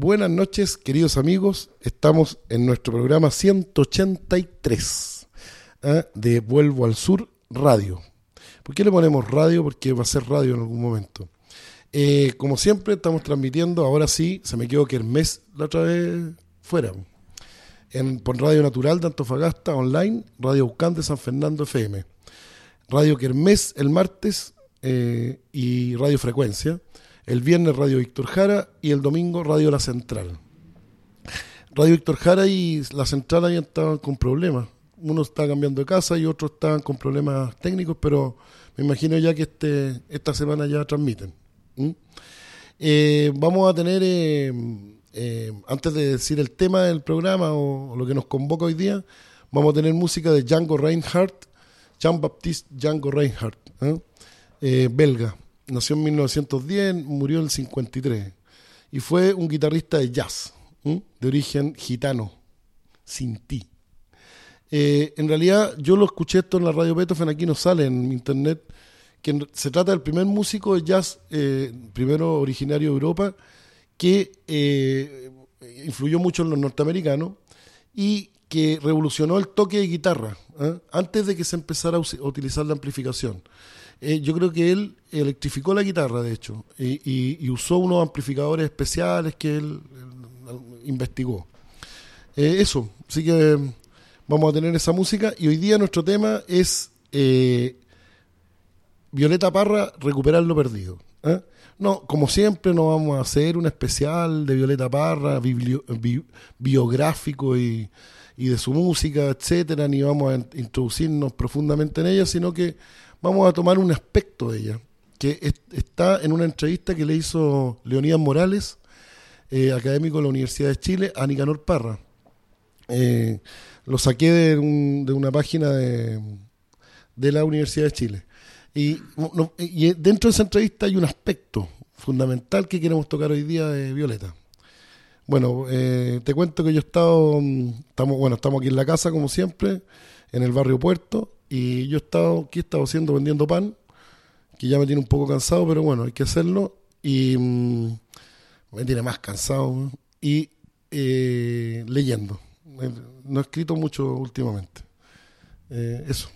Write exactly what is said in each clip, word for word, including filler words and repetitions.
Buenas noches, queridos amigos. Estamos en nuestro programa ciento ochenta y tres ¿eh? de Vuelvo al Sur Radio. ¿Por qué le ponemos radio? Porque va a ser radio en algún momento. Eh, como siempre, estamos transmitiendo. Ahora sí, se me quedó Kermés la otra vez fuera. En, por Radio Natural de Antofagasta, online, Radio Ucán de San Fernando F M. Radio Kermés el martes eh, y Radio Frecuencia. El viernes Radio Víctor Jara y el domingo Radio La Central. Radio Víctor Jara y La Central ahí estaban con problemas. Uno estaba cambiando de casa y otros estaban con problemas técnicos, pero me imagino ya que este esta semana ya transmiten. ¿Mm? Eh, vamos a tener, eh, eh, antes de decir el tema del programa o, o lo que nos convoca hoy día, vamos a tener música de Django Reinhardt, Jean-Baptiste Django Reinhardt, ¿eh? Eh, belga. Nació en mil novecientos diez, murió en el cincuenta y tres. Y fue un guitarrista de jazz, ¿eh? de origen gitano, sin ti. Eh, en realidad, yo lo escuché esto en la radio Beethoven, aquí no sale en internet, que se trata del primer músico de jazz, eh, primero originario de Europa, que eh, influyó mucho en los norteamericanos y que revolucionó el toque de guitarra, ¿eh? antes de que se empezara a utilizar la amplificación. Eh, yo creo que él electrificó la guitarra, de hecho, y, y, y usó unos amplificadores especiales que él, él investigó. Eh, eso, así que vamos a tener esa música. Y hoy día nuestro tema es eh, Violeta Parra, recuperar lo perdido. ¿eh? No, como siempre no vamos a hacer un especial de Violeta Parra, biblio, bi, biográfico y, y de su música, etcétera, ni vamos a introducirnos profundamente en ella, sino que vamos a tomar un aspecto de ella, que es, está en una entrevista que le hizo Leonidas Morales, eh, académico de la Universidad de Chile, a Nicanor Parra. Eh, lo saqué de, un, de una página de, de la Universidad de Chile. Y, no, y dentro de esa entrevista hay un aspecto fundamental que queremos tocar hoy día de Violeta. Bueno, eh, te cuento que yo he estado, estamos, bueno, estamos aquí en la casa como siempre, en el barrio Puerto, y yo he estado, aquí he estado haciendo, vendiendo pan, que ya me tiene un poco cansado, pero bueno, hay que hacerlo, y mmm, me tiene más cansado, ¿no? y eh, leyendo. No he escrito mucho últimamente. Eh, eso.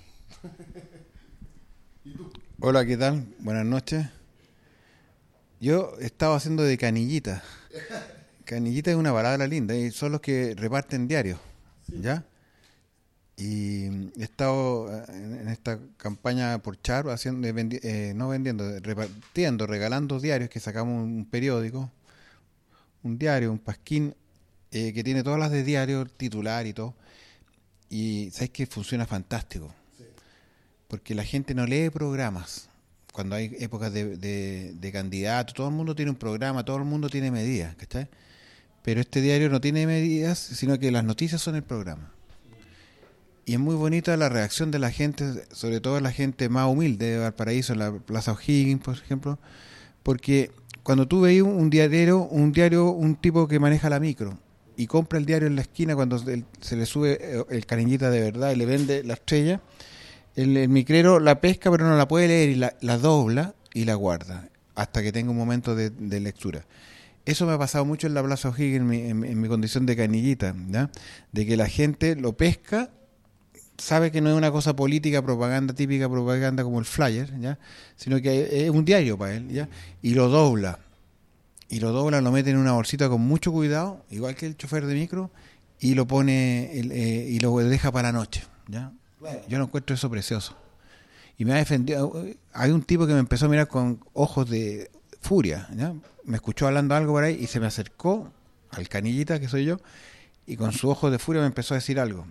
Hola, ¿qué tal? Buenas noches. Yo estaba haciendo de Canillita. Canillita es una palabra linda, y son los que reparten diarios, ¿ya? Y he estado en esta campaña por Char, haciendo, vendi, eh, no vendiendo, repartiendo, regalando diarios, que sacamos un periódico, un diario, un pasquín, eh, que tiene todas las de diario, titular y todo. Y sabes que funciona fantástico, sí. Porque la gente no lee programas. Cuando hay épocas de, de, de candidato, todo el mundo tiene un programa, todo el mundo tiene medidas, ¿cachai? Pero este diario no tiene medidas, sino que las noticias son el programa. Y es muy bonita la reacción de la gente, sobre todo la gente más humilde de Valparaíso, en la Plaza O'Higgins, por ejemplo, porque cuando tú veis un diario, un diario, un tipo que maneja la micro y compra el diario en la esquina cuando se le sube el Canillita de verdad y le vende la estrella, el, el micrero la pesca pero no la puede leer y la, la dobla y la guarda hasta que tenga un momento de, de lectura. Eso me ha pasado mucho en la Plaza O'Higgins en mi, en, en mi condición de canillita, ¿ya? De que la gente lo pesca, sabe que no es una cosa política, propaganda, típica propaganda como el flyer, ¿ya? Sino que es un diario para él, ¿ya? Y lo dobla. Y lo dobla, lo mete en una bolsita con mucho cuidado, igual que el chofer de micro, y lo pone el, eh, y lo deja para la noche, ¿ya? Yo no encuentro eso precioso. Y me ha defendido. Hay un tipo que me empezó a mirar con ojos de furia, ¿ya? Me escuchó hablando algo por ahí y se me acercó al Canillita, que soy yo, y con sus ojos de furia me empezó a decir algo.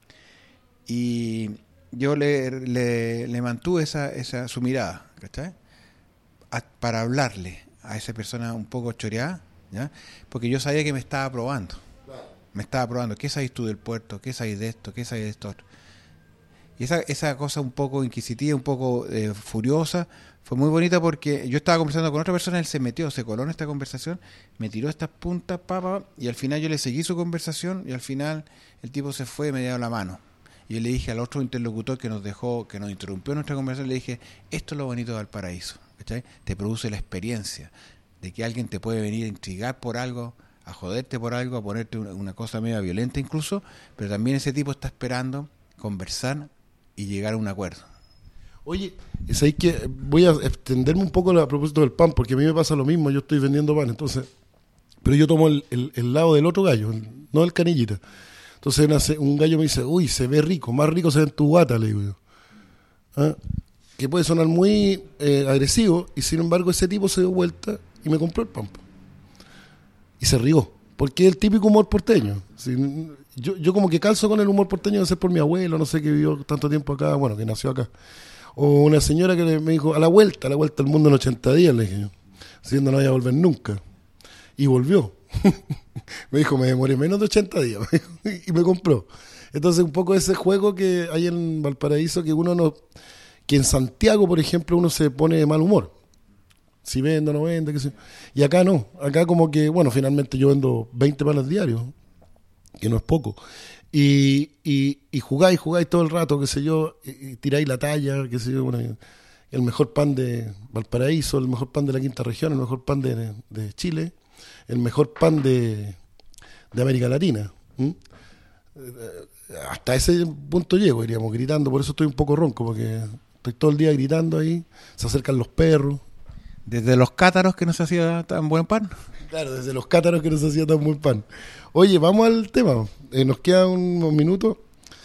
Y yo le, le, le mantuve esa, esa su mirada, ¿cachai? A, para hablarle a esa persona un poco choreada, ¿ya? Porque yo sabía que me estaba probando. Me estaba probando. ¿Qué sabes tú del puerto? ¿Qué sabes de esto? ¿Qué sabes de esto otro? Y esa, esa cosa un poco inquisitiva, un poco eh, furiosa, fue muy bonita porque yo estaba conversando con otra persona, él se metió, se coló en esta conversación, me tiró estas puntas, papá, y al final yo le seguí su conversación y al final el tipo se fue y me dio la mano. Y yo le dije al otro interlocutor que nos dejó, que nos interrumpió nuestra conversación, le dije, esto es lo bonito de Valparaíso, ¿cachai? Te produce la experiencia de que alguien te puede venir a intrigar por algo a joderte por algo, a ponerte una, una cosa media violenta incluso, pero también ese tipo está esperando conversar y llegar a un acuerdo. Oye, es ahí que voy a extenderme un poco a propósito del pan, porque a mí me pasa lo mismo, yo estoy vendiendo pan, entonces, pero yo tomo el, el, el lado del otro gallo, no el canillita. Entonces una, un gallo me dice, uy, se ve rico, más rico se ve en tu guata, le digo yo. ¿Ah? Que puede sonar muy eh, agresivo, y sin embargo ese tipo se dio vuelta y me compró el pan. Y se rió, porque es el típico humor porteño. ¿Sí? Yo, yo como que calzo con el humor porteño de ser por mi abuelo, no sé, que vivió tanto tiempo acá, bueno, que nació acá. O una señora que me dijo, a la vuelta, a la vuelta al mundo en ochenta días, le dije yo, siendo no voy a volver nunca. Y volvió. Me dijo, me demoré menos de ochenta días, y me compró. Entonces un poco ese juego que hay en Valparaíso, que uno no, que en Santiago, por ejemplo, uno se pone de mal humor. Si vende o no vende, qué sé. Y acá no, acá como que, bueno, finalmente yo vendo veinte panes diarios, que no es poco. Y, y, y jugáis, jugáis todo el rato, qué sé yo, y, y tiráis la talla, qué sé yo, bueno, el mejor pan de Valparaíso, el mejor pan de la quinta región, el mejor pan de, de Chile, el mejor pan de, de América Latina. ¿Mm? Hasta ese punto llego, diríamos, gritando, por eso estoy un poco ronco, porque estoy todo el día gritando ahí, se acercan los perros. Desde los cátaros que no se hacía tan buen pan. Claro, desde los cátaros que no se hacía tan buen pan. Oye, vamos al tema, eh, nos quedan unos minutos.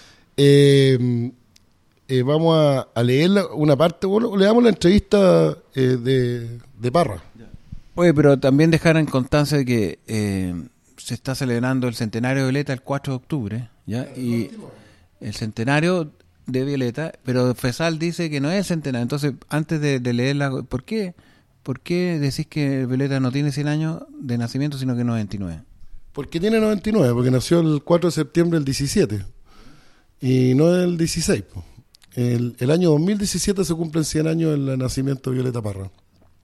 Eh, eh, vamos a, a leer una parte, bueno, le damos la entrevista eh, de, de Parra. Oye, pero también dejar en constancia de que eh, se está celebrando el centenario de Violeta el cuatro de octubre, ¿ya? Y el centenario de Violeta, pero FESAL dice que no es el centenario. Entonces, antes de, de leerla, ¿por qué? ¿Por qué decís que Violeta no tiene cien años de nacimiento, sino que noventa y nueve? Porque tiene noventa y nueve, porque nació el cuatro de septiembre del diecisiete, y no el dieciséis. El, el año dos mil diecisiete se cumplen cien años del nacimiento de Violeta Parra.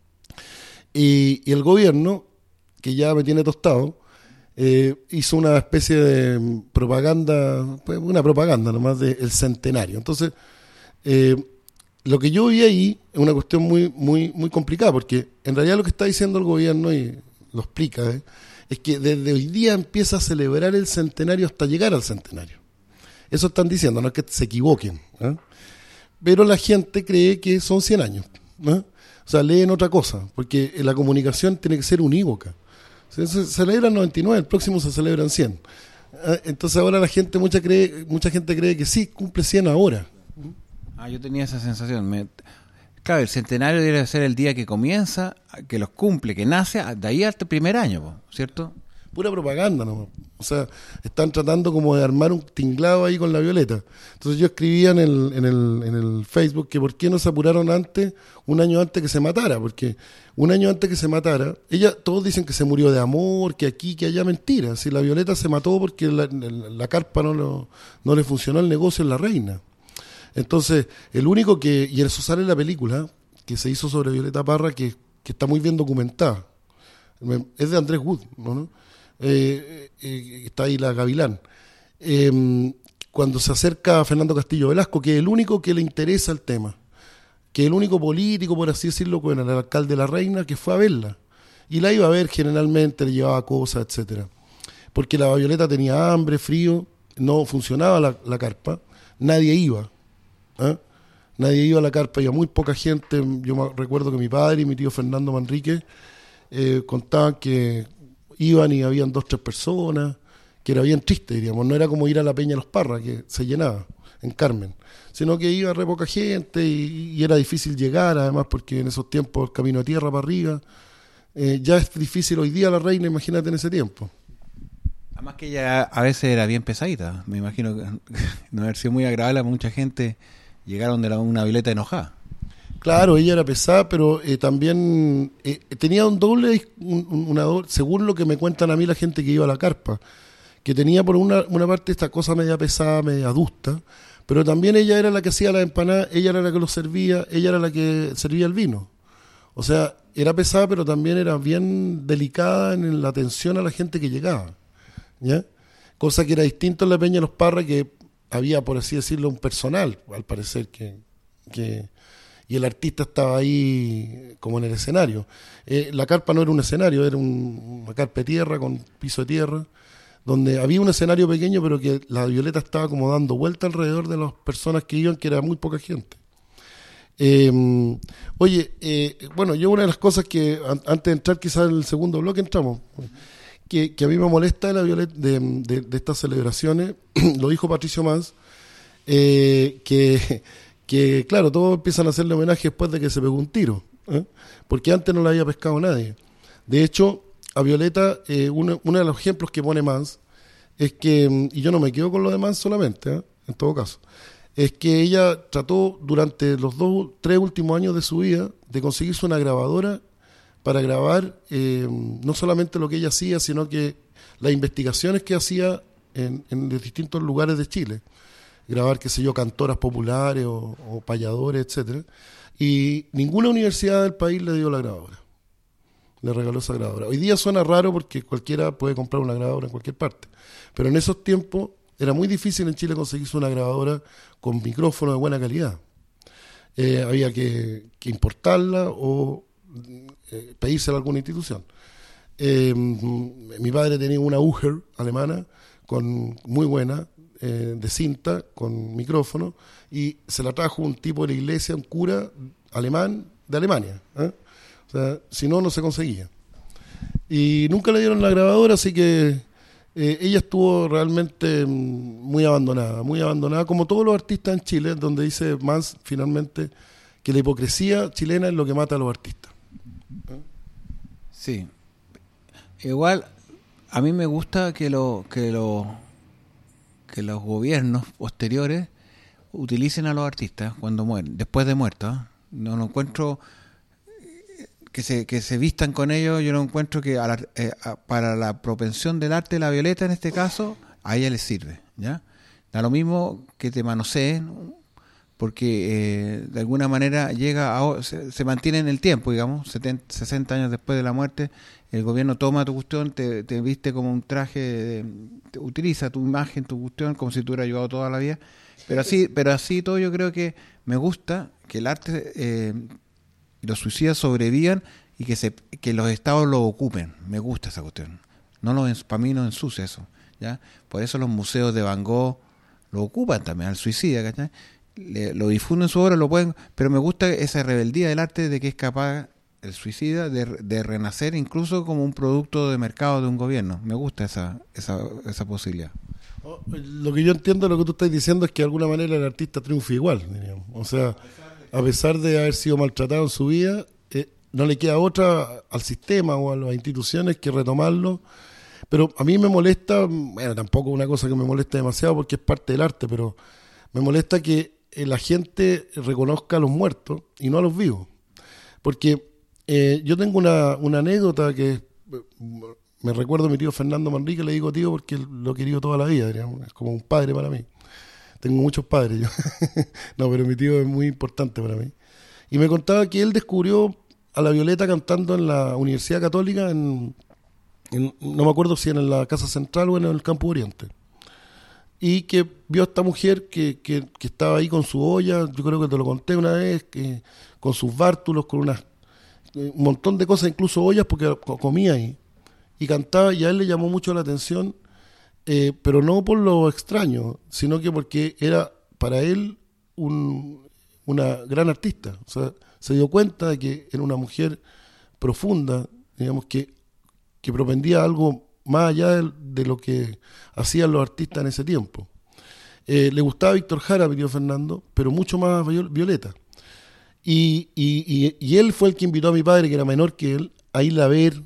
Y, y el gobierno, que ya me tiene tostado, eh, hizo una especie de propaganda, pues una propaganda nomás del centenario. Entonces, eh, lo que yo vi ahí es una cuestión muy, muy, muy complicada, porque en realidad lo que está diciendo el gobierno, y lo explica, ¿eh? es que desde hoy día empieza a celebrar el centenario hasta llegar al centenario. Eso están diciendo, no es que se equivoquen, ¿eh? Pero la gente cree que son cien años, ¿eh? O sea, leen otra cosa, porque la comunicación tiene que ser unívoca. Se, se celebra el noventa y nueve, el próximo se celebran cien. ¿Eh? Entonces ahora la gente, mucha cree, mucha gente cree que sí, cumple cien ahora. Ah, yo tenía esa sensación. Me... Claro, el centenario debe ser el día que comienza, que los cumple, que nace, de ahí hasta el primer año, ¿cierto? Pura propaganda nomás. O sea, están tratando como de armar un tinglado ahí con la Violeta. Entonces yo escribía en el, en el, en el Facebook que por qué no se apuraron antes, un año antes que se matara, porque un año antes que se matara, ella, todos dicen que se murió de amor, que aquí, que allá, mentira. Si la Violeta se mató porque la, la, la carpa no, lo, no le funcionó el negocio en La Reina. Entonces, el único que, y eso sale en la película, que se hizo sobre Violeta Parra, que, que está muy bien documentada, es de Andrés Wood, ¿no? Eh, eh, está ahí la Gavilán. Eh, cuando se acerca a Fernando Castillo Velasco, que es el único que le interesa el tema, que es el único político, por así decirlo, con el alcalde de La Reina, que fue a verla. Y la iba a ver generalmente, le llevaba cosas, etcétera. Porque la Violeta tenía hambre, frío, no funcionaba la, la carpa, nadie iba. ¿Eh? Nadie iba a la carpa, iba muy poca gente. Yo me recuerdo que mi padre y mi tío Fernando Manrique eh, contaban que iban y habían dos, tres personas, que era bien triste, diríamos. No era como ir a la Peña de los Parras, que se llenaba en Carmen, sino que iba re poca gente y, y era difícil llegar, además, porque en esos tiempos el camino de tierra para arriba, eh, ya es difícil hoy día La Reina, imagínate en ese tiempo. Además que ella a veces era bien pesadita, me imagino que no haber sido muy agradable a mucha gente, llegaron de la, una Violeta enojada. Claro, ella era pesada, pero eh, también eh, tenía un doble, un, una doble, según lo que me cuentan a mí la gente que iba a la carpa, que tenía por una, una parte esta cosa media pesada, media adusta, pero también ella era la que hacía la empanada, ella era la que los servía, ella era la que servía el vino. O sea, era pesada, pero también era bien delicada en la atención a la gente que llegaba, ¿ya? Cosa que era distinto en la Peña de los Parras, que había, por así decirlo, un personal, al parecer, que... que y el artista estaba ahí como en el escenario. Eh, la carpa no era un escenario, era un, una carpa de tierra con piso de tierra, donde había un escenario pequeño, pero que la Violeta estaba como dando vuelta alrededor de las personas que iban, que era muy poca gente. Eh, oye, eh, bueno, yo una de las cosas que, an- antes de entrar quizás en el segundo bloque, entramos, que, que a mí me molesta de, la Violeta, de, de, de estas celebraciones, lo dijo Patricio Mans, eh, que, que claro, todos empiezan a hacerle homenaje después de que se pegó un tiro, ¿eh? Porque antes no la había pescado nadie. De hecho, a Violeta, eh, uno, uno de los ejemplos que pone Mans es que, y yo no me quedo con lo de Mans solamente, ¿eh? En todo caso, es que ella trató durante los dos, tres últimos años de su vida de conseguirse una grabadora para grabar eh, no solamente lo que ella hacía, sino que las investigaciones que hacía en, en los distintos lugares de Chile. Grabar, qué sé yo, cantoras populares o, o payadores, etcétera. Y ninguna universidad del país le dio la grabadora. Le regaló esa grabadora. Hoy día suena raro porque cualquiera puede comprar una grabadora en cualquier parte. Pero en esos tiempos era muy difícil en Chile conseguirse una grabadora con micrófono de buena calidad. Eh, había que, que importarla o eh, pedírsela a alguna institución. Eh, mi padre tenía una Uher alemana con muy buena, eh, de cinta, con micrófono, y se la trajo un tipo de la iglesia, un cura alemán de Alemania. ¿eh? O sea, si no, no se conseguía. Y nunca le dieron la grabadora, así que eh, ella estuvo realmente muy abandonada, muy abandonada, como todos los artistas en Chile, donde dice Mans finalmente que la hipocresía chilena es lo que mata a los artistas. ¿Eh? Sí. Igual, a mí me gusta que lo que lo que los gobiernos posteriores utilicen a los artistas cuando mueren, después de muertos. ¿eh? No lo encuentro que se que se vistan con ellos. Yo no encuentro que a la, eh, a, para la propensión del arte de la Violeta, en este caso, a ella les sirve, ¿ya? Da lo mismo que te manoseen, porque eh, de alguna manera llega a, se, se mantiene en el tiempo, digamos, setenta, sesenta años después de la muerte, el gobierno toma tu cuestión, te, te viste como un traje, de, te utiliza tu imagen, tu cuestión, como si tú hubieras ayudado toda la vida, pero así, pero así todo. Yo creo que me gusta que el arte eh, y los suicidas sobrevivan y que se que los estados lo ocupen. Me gusta esa cuestión. No lo, para mí no ensucia eso, ¿ya? Por eso los museos de Van Gogh lo ocupan también, al suicida, ¿cachai? Le, lo difunden su obra, lo pueden, pero me gusta esa rebeldía del arte de que es capaz el suicida de, de renacer incluso como un producto de mercado de un gobierno. Me gusta esa esa, esa posibilidad. Lo que yo entiendo, lo que tú estás diciendo, es que de alguna manera el artista triunfa igual, diríamos. O sea, a pesar de haber sido maltratado en su vida, eh, no le queda otra al sistema o a las instituciones que retomarlo. Pero a mí me molesta, bueno, tampoco una cosa que me molesta demasiado porque es parte del arte, pero me molesta que la gente reconozca a los muertos y no a los vivos. Porque eh, yo tengo una, una anécdota que me recuerdo a mi tío Fernando Manrique, le digo tío porque lo he querido toda la vida, digamos, es como un padre para mí. Tengo muchos padres yo. No, pero mi tío es muy importante para mí. Y me contaba que él descubrió a la Violeta cantando en la Universidad Católica, en, en, no me acuerdo si en la Casa Central o en el Campo Oriente. Y que vio a esta mujer que, que, que estaba ahí con su olla, yo creo que te lo conté una vez, que, con sus bártulos, con unas, un montón de cosas, incluso ollas, porque comía ahí. Y cantaba, y a él le llamó mucho la atención, eh, pero no por lo extraño, sino que porque era para él un, una gran artista. O sea, se dio cuenta de que era una mujer profunda, digamos, que, que propendía a algo más allá de, de lo que hacían los artistas en ese tiempo. Eh, le gustaba Víctor Jara, mi tío Fernando, pero mucho más Violeta. Y, y, y, y él fue el que invitó a mi padre, que era menor que él, a ir a ver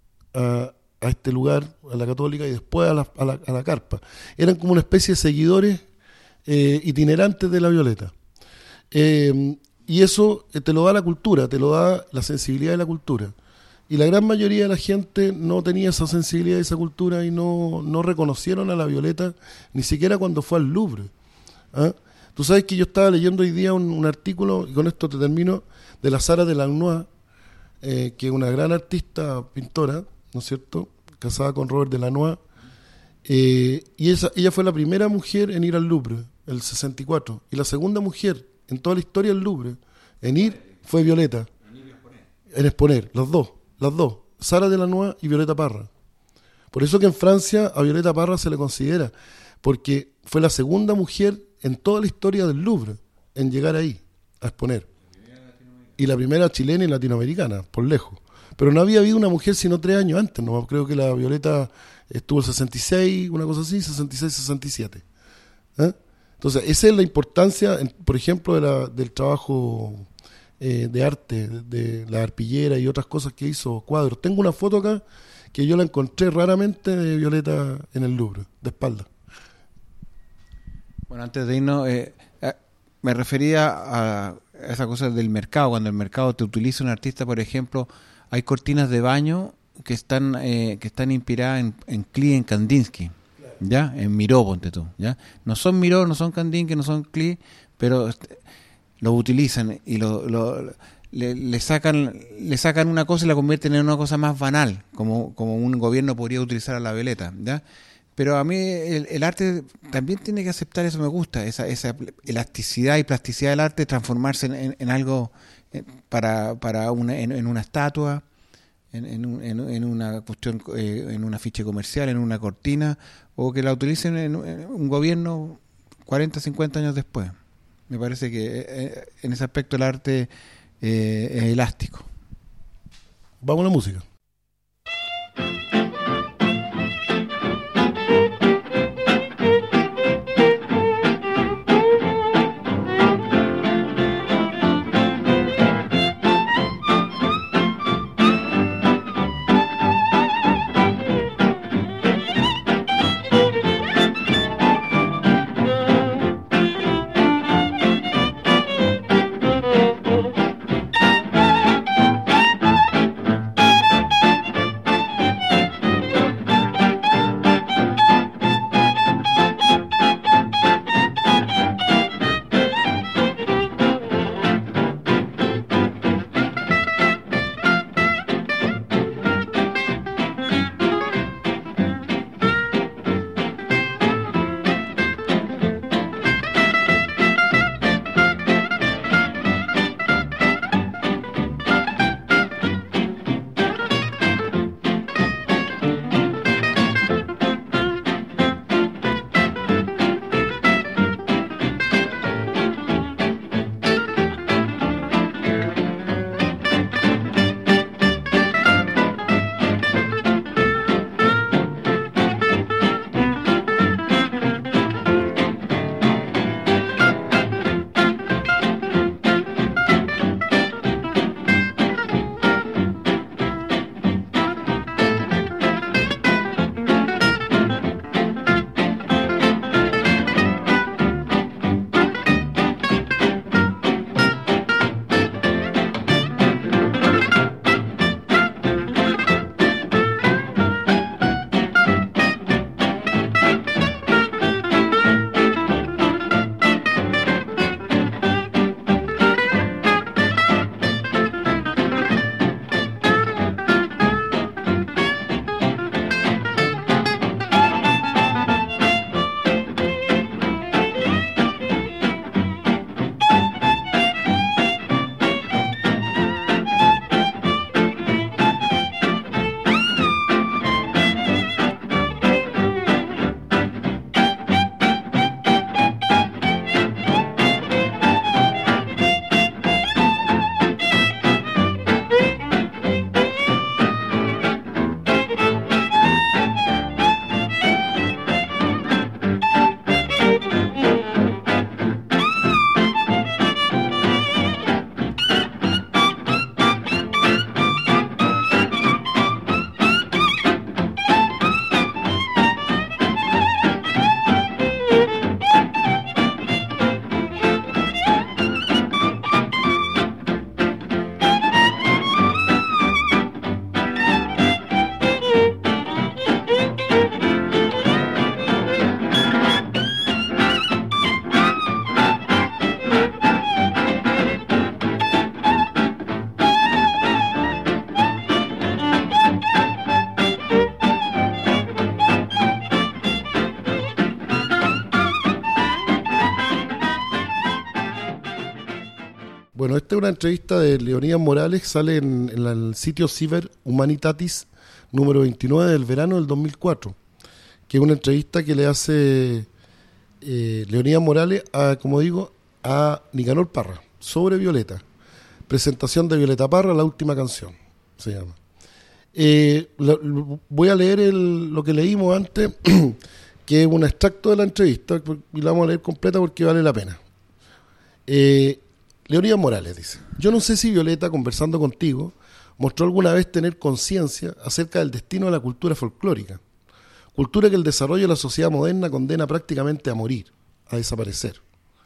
a, a este lugar, a la Católica, y después a la, a la, a la carpa. Eran como una especie de seguidores eh, itinerantes de la Violeta. Eh, y eso te lo da la cultura, te lo da la sensibilidad de la cultura. Y la gran mayoría de la gente no tenía esa sensibilidad y esa cultura y no, no reconocieron a la Violeta ni siquiera cuando fue al Louvre. ¿Ah? Tú sabes que yo estaba leyendo hoy día un, un artículo, y con esto te termino, de la Sara de Lannoy, eh, que es una gran artista, pintora, ¿no es cierto?, casada con Robert de Lannoy, eh, y esa, ella fue la primera mujer en ir al Louvre, el sesenta y cuatro, y la segunda mujer en toda la historia del Louvre, En ir fue Violeta. En exponer, los dos, las dos. Sara Delanois y Violeta Parra. Por eso que en Francia a Violeta Parra se le considera, porque fue la segunda mujer en toda la historia del Louvre en llegar ahí, a exponer. Y la primera chilena y latinoamericana, por lejos. Pero no había habido una mujer sino tres años antes, ¿no? Creo que la Violeta estuvo el sesenta y seis, una cosa así, sesenta y seis, sesenta y siete. ¿Eh? Entonces, esa es la importancia, por ejemplo, de la, del trabajo eh, de arte, de la arpillera y otras cosas que hizo, cuadros. Tengo una foto acá que yo la encontré raramente de Violeta en el Louvre, de espalda. Bueno, antes de irnos, eh, eh, me refería a esa cosa del mercado. Cuando el mercado te utiliza un artista, por ejemplo, hay cortinas de baño que están eh, que están inspiradas en, en Klee, en Kandinsky, ¿ya? En Miró, ponte tú, ¿ya? No son Miró, no son Kandinsky, no son Klee, pero lo utilizan y lo, lo le, le sacan le sacan una cosa y la convierten en una cosa más banal, como, como un gobierno podría utilizar a la Violeta, ¿ya? Pero a mí el, el arte también tiene que aceptar eso, me gusta, esa, esa elasticidad y plasticidad del arte, transformarse en, en, en algo para, para una, en, en una estatua, en, en, en, en una cuestión, eh, en un afiche comercial, en una cortina, o que la utilicen en, en un gobierno cuarenta, cincuenta años después. Me parece que eh, en ese aspecto el arte eh, es elástico. Vamos a la música. Bueno, esta es una entrevista de Leonidas Morales, sale en, en la- en el sitio Ciber Humanitatis número veintinueve del verano del dos mil cuatro, que es una entrevista que le hace eh, Leonidas Morales, a, como digo, a Nicanor Parra, sobre Violeta. Presentación de Violeta Parra, la última canción, se llama. Eh, lo- lo- voy a leer el- lo que leímos antes, que es un extracto de la entrevista, y la vamos a leer completa porque vale la pena. Eh, Leonidas Morales dice: yo no sé si Violeta, conversando contigo, mostró alguna vez tener conciencia acerca del destino de la cultura folclórica, cultura que el desarrollo de la sociedad moderna condena prácticamente a morir, a desaparecer.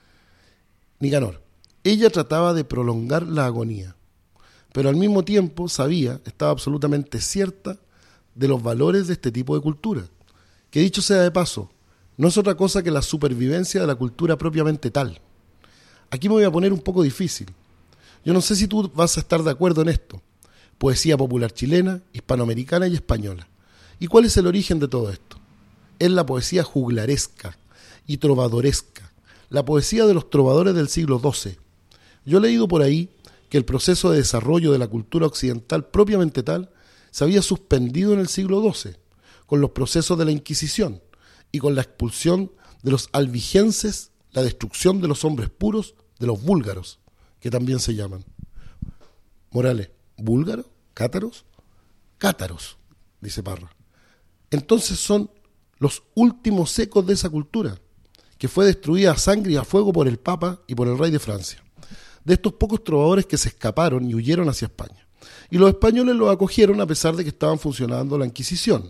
Nicanor: ella trataba de prolongar la agonía, pero al mismo tiempo sabía, estaba absolutamente cierta de los valores de este tipo de cultura, que dicho sea de paso, no es otra cosa que la supervivencia de la cultura propiamente tal. Aquí me voy a poner un poco difícil. Yo no sé si tú vas a estar de acuerdo en esto. Poesía popular chilena, hispanoamericana y española. ¿Y cuál es el origen de todo esto? Es la poesía juglaresca y trovadoresca, la poesía de los trovadores del siglo doce. Yo he leído por ahí que el proceso de desarrollo de la cultura occidental propiamente tal se había suspendido en el siglo doce, con los procesos de la Inquisición y con la expulsión de los albigenses, la destrucción de los hombres puros, de los búlgaros, que también se llaman. Morales: ¿búlgaros? ¿Cátaros? Cátaros, dice Parra. Entonces son los últimos ecos de esa cultura, que fue destruida a sangre y a fuego por el Papa y por el rey de Francia, de estos pocos trovadores que se escaparon y huyeron hacia España. Y los españoles los acogieron a pesar de que estaban funcionando la Inquisición.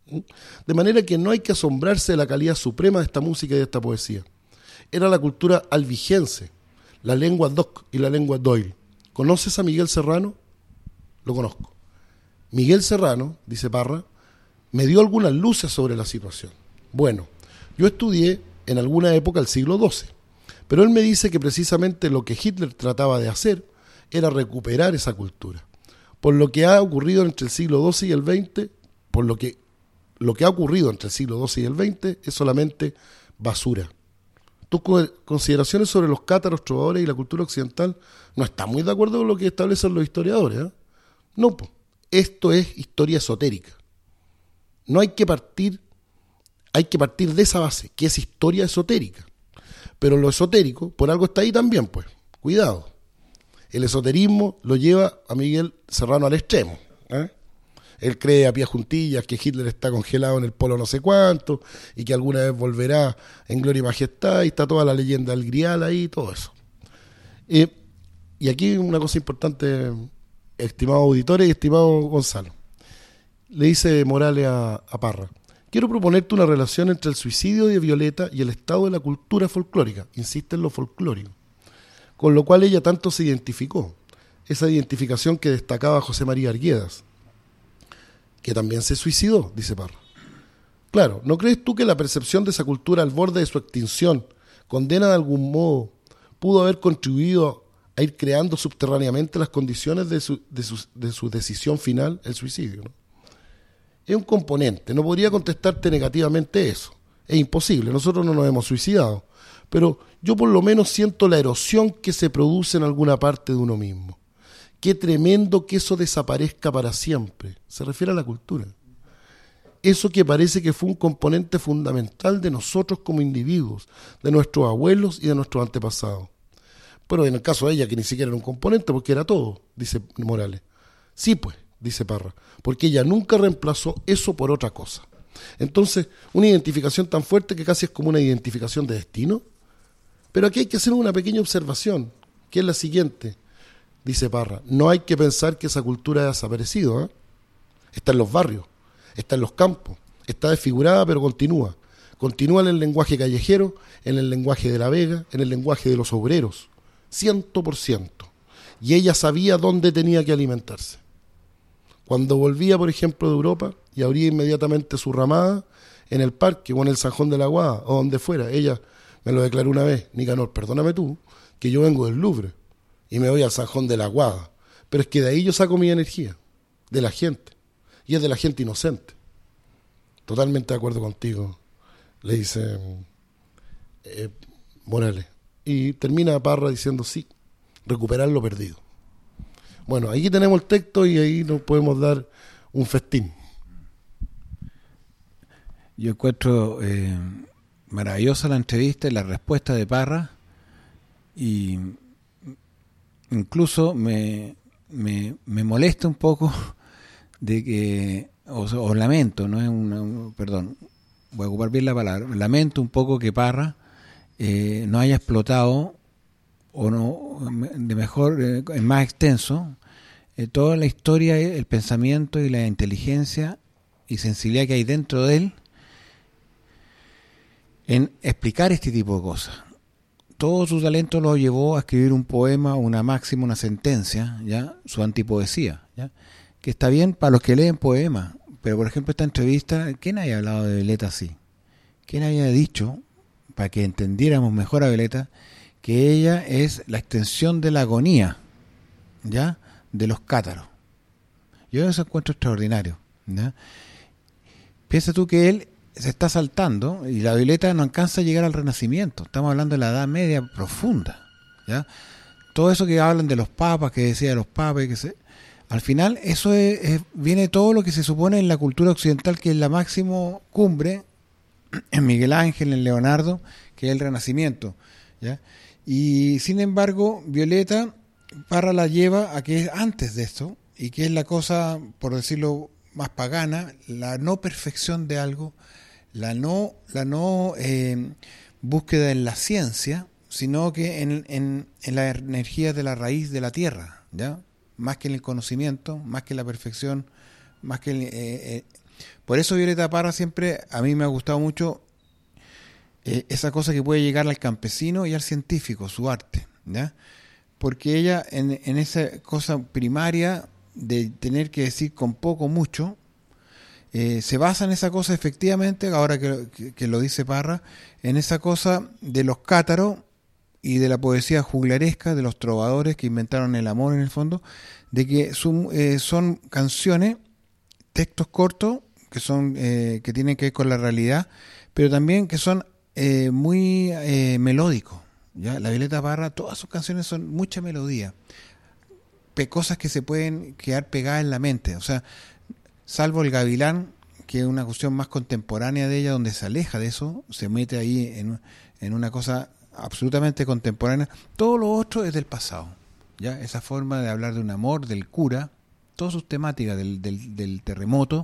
De manera que no hay que asombrarse de la calidad suprema de esta música y de esta poesía. Era la cultura albigense, la lengua doc y la lengua doyle. ¿Conoces a Miguel Serrano? Lo conozco. Miguel Serrano, dice Parra, me dio algunas luces sobre la situación. Bueno, yo estudié en alguna época el siglo doce, pero él me dice que precisamente lo que Hitler trataba de hacer era recuperar esa cultura. Por lo que ha ocurrido entre el siglo doce y el veinte, por lo que lo que ha ocurrido entre el siglo doce y el veinte es solamente basura. ¿Tus consideraciones sobre los cátaros, trovadores y la cultura occidental no están muy de acuerdo con lo que establecen los historiadores? ¿eh? No, pues, esto es historia esotérica. No hay que partir, hay que partir de esa base, que es historia esotérica. Pero lo esotérico, por algo está ahí también, pues. Cuidado. El esoterismo lo lleva a Miguel Serrano al extremo. ¿eh? Él cree a pie juntillas que Hitler está congelado en el polo no sé cuánto y que alguna vez volverá en gloria y majestad, y está toda la leyenda del Grial ahí, todo eso. Eh, y aquí una cosa importante, estimados auditores y estimado Gonzalo. Le dice Morales a, a Parra: quiero proponerte una relación entre el suicidio de Violeta y el estado de la cultura folclórica, insiste en lo folclórico, con lo cual ella tanto se identificó, esa identificación que destacaba José María Arguedas, que también se suicidó, dice Parra. Claro, ¿no crees tú que la percepción de esa cultura al borde de su extinción, condena de algún modo, pudo haber contribuido a ir creando subterráneamente las condiciones de su, de su, de su decisión final, el suicidio? ¿no? Es un componente, no podría contestarte negativamente eso, es imposible, nosotros no nos hemos suicidado, pero yo por lo menos siento la erosión que se produce en alguna parte de uno mismo. Qué tremendo que eso desaparezca para siempre. Se refiere a la cultura. Eso que parece que fue un componente fundamental de nosotros como individuos, de nuestros abuelos y de nuestros antepasados. Pero en el caso de ella, que ni siquiera era un componente, porque era todo, dice Morales. Sí, pues, dice Parra, porque ella nunca reemplazó eso por otra cosa. Entonces, una identificación tan fuerte que casi es como una identificación de destino. Pero aquí hay que hacer una pequeña observación, que es la siguiente. Dice Parra: no hay que pensar que esa cultura ha desaparecido. ¿eh? Está en los barrios, está en los campos, está desfigurada pero continúa. Continúa en el lenguaje callejero, en el lenguaje de la vega, en el lenguaje de los obreros. Ciento por ciento. Y ella sabía dónde tenía que alimentarse. Cuando volvía, por ejemplo, de Europa y abría inmediatamente su ramada en el parque o en el Zanjón de la Guada o donde fuera, ella me lo declaró una vez: Nicanor, perdóname tú, que yo vengo del Louvre y me voy al Zanjón de la Guada, pero es que de ahí yo saco mi energía, de la gente, y es de la gente inocente. Totalmente de acuerdo contigo, le dice eh, Morales. Y termina Parra diciendo: sí, recuperar lo perdido. Bueno, aquí tenemos el texto y ahí nos podemos dar un festín. Yo encuentro eh, maravillosa la entrevista y la respuesta de Parra, y incluso me, me, me molesta un poco de que, o, o lamento, no es una, perdón, voy a ocupar bien la palabra, lamento un poco que Parra eh, no haya explotado o no de mejor, eh, en más extenso, eh, toda la historia, el pensamiento y la inteligencia y sensibilidad que hay dentro de él en explicar este tipo de cosas. Todo su talento lo llevó a escribir un poema, una máxima, una sentencia, ya, su antipoesía, ya, que está bien para los que leen poemas, pero por ejemplo esta entrevista, ¿quién haya hablado de Violeta así? ¿Quién haya dicho, para que entendiéramos mejor a Violeta, que ella es la extensión de la agonía, ya, de los cátaros? Yo eso encuentro extraordinario, ¿ya? Piensa tú que él se está saltando y la Violeta no alcanza a llegar al Renacimiento. Estamos hablando de la Edad Media profunda, ¿ya? Todo eso que hablan de los papas, que decía de los papas, que se, al final eso es, es, viene todo lo que se supone en la cultura occidental, que es la máxima cumbre en Miguel Ángel, en Leonardo, que es el Renacimiento, ¿ya? Y sin embargo, Violeta Parra la lleva a que es antes de esto, y que es la cosa, por decirlo más pagana, la no perfección de algo, la no, la no eh, búsqueda en la ciencia, sino que en, en, en la energía de la raíz de la tierra, ¿ya? Más que en el conocimiento, más que en la perfección, más que en, eh, eh. Por eso Violeta Parra siempre, a mí me ha gustado mucho eh, esa cosa que puede llegar al campesino y al científico, su arte, ¿ya? Porque ella en, en esa cosa primaria de tener que decir con poco mucho, Eh, se basa en esa cosa, efectivamente, ahora que, que, que lo dice Parra, en esa cosa de los cátaros y de la poesía juglaresca, de los trovadores que inventaron el amor en el fondo, de que son, eh, son canciones, textos cortos, que son eh, que tienen que ver con la realidad, pero también que son eh, muy eh, melódicos, ¿ya? La Violeta Parra, todas sus canciones son mucha melodía, pe- cosas que se pueden quedar pegadas en la mente, o sea, salvo el Gavilán, que es una cuestión más contemporánea de ella, donde se aleja de eso, se mete ahí en, en una cosa absolutamente contemporánea. Todo lo otro es del pasado, ¿ya? Esa forma de hablar de un amor, del cura, todas sus temáticas del, del, del terremoto,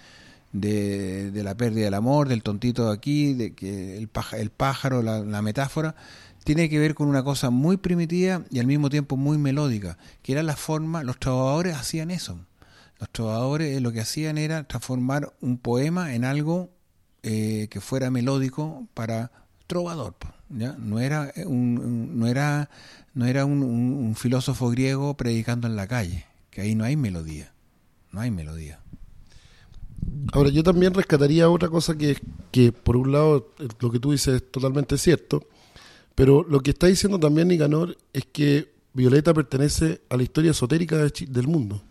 de, de la pérdida del amor, del tontito de aquí, de que el pájaro, el pájaro la, la metáfora, tiene que ver con una cosa muy primitiva y al mismo tiempo muy melódica, que era la forma, los trovadores hacían eso. Los trovadores lo que hacían era transformar un poema en algo eh, que fuera melódico para trovador, ¿ya? No era un, un no era no era un, un, un filósofo griego predicando en la calle, que ahí no hay melodía, no hay melodía. Ahora, yo también rescataría otra cosa que, que por un lado, lo que tú dices es totalmente cierto, pero lo que está diciendo también Nicanor es que Violeta pertenece a la historia esotérica de Ch- del mundo.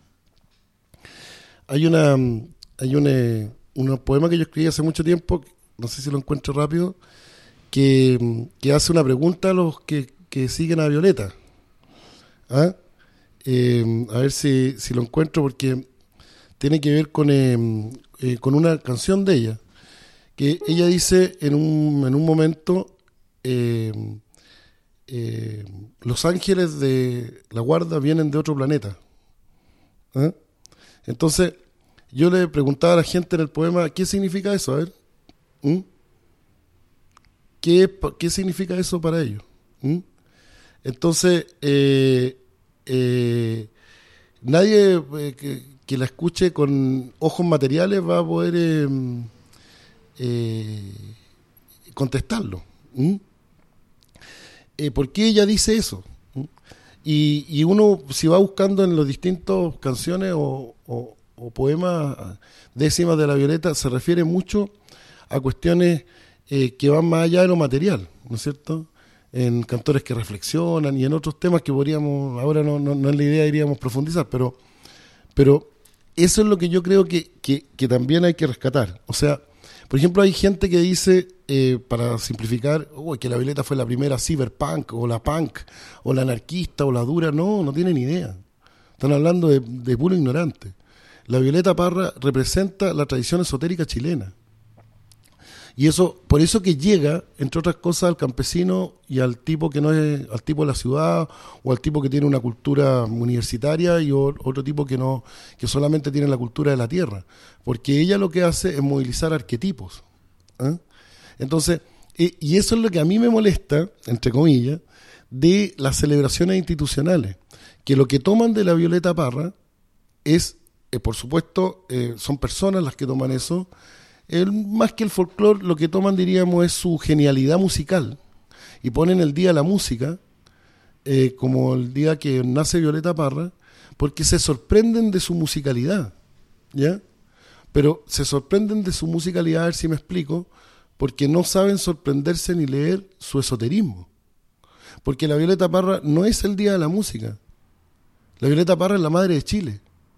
Hay una hay un, un poema que yo escribí hace mucho tiempo, no sé si lo encuentro rápido, que, que hace una pregunta a los que, que siguen a Violeta. ¿Ah? Eh, a ver si, si lo encuentro, porque tiene que ver con, eh, eh, con una canción de ella, que ella dice en un, en un momento, eh, eh, los ángeles de la guarda vienen de otro planeta. ¿Ah? Entonces, yo le preguntaba a la gente en el poema, ¿qué significa eso? A ver, ¿Mm? ¿Qué, ¿qué significa eso para ellos? ¿Mm? Entonces, eh, eh, nadie eh, que, que la escuche con ojos materiales va a poder eh, eh, contestarlo. ¿Mm? Eh, ¿Por qué ella dice eso? ¿Mm? Y, y uno, si va buscando en las distintas canciones o, o, o poemas décimas de la Violeta, se refiere mucho a cuestiones eh, que van más allá de lo material, ¿no es cierto? En cantores que reflexionan y en otros temas que podríamos, ahora no, no, no es la idea, iríamos profundizar, pero, pero eso es lo que yo creo que, que, que también hay que rescatar. O sea, Por ejemplo, hay gente que dice, eh, para simplificar, oh, que la Violeta fue la primera cyberpunk, o la punk, o la anarquista, o la dura. No, no tienen idea. Están hablando de, de puro ignorante. La Violeta Parra representa la tradición esotérica chilena. Y eso, por eso que llega, entre otras cosas, al campesino y al tipo que no es, al tipo de la ciudad, o al tipo que tiene una cultura universitaria, y o, otro tipo que no, que solamente tiene la cultura de la tierra. Porque ella lo que hace es movilizar arquetipos. ¿eh? Entonces, y, y eso es lo que a mí me molesta, entre comillas, de las celebraciones institucionales. Que lo que toman de la Violeta Parra es, eh, por supuesto, eh, son personas las que toman eso. El, más que el folclore, lo que toman, diríamos, es su genialidad musical, y ponen el Día de la Música eh, como el día que nace Violeta Parra, porque se sorprenden de su musicalidad, ¿ya? Pero se sorprenden de su musicalidad, a ver si me explico, porque no saben sorprenderse ni leer su esoterismo. Porque la Violeta Parra no es el Día de la Música. La Violeta Parra es la madre de Chile.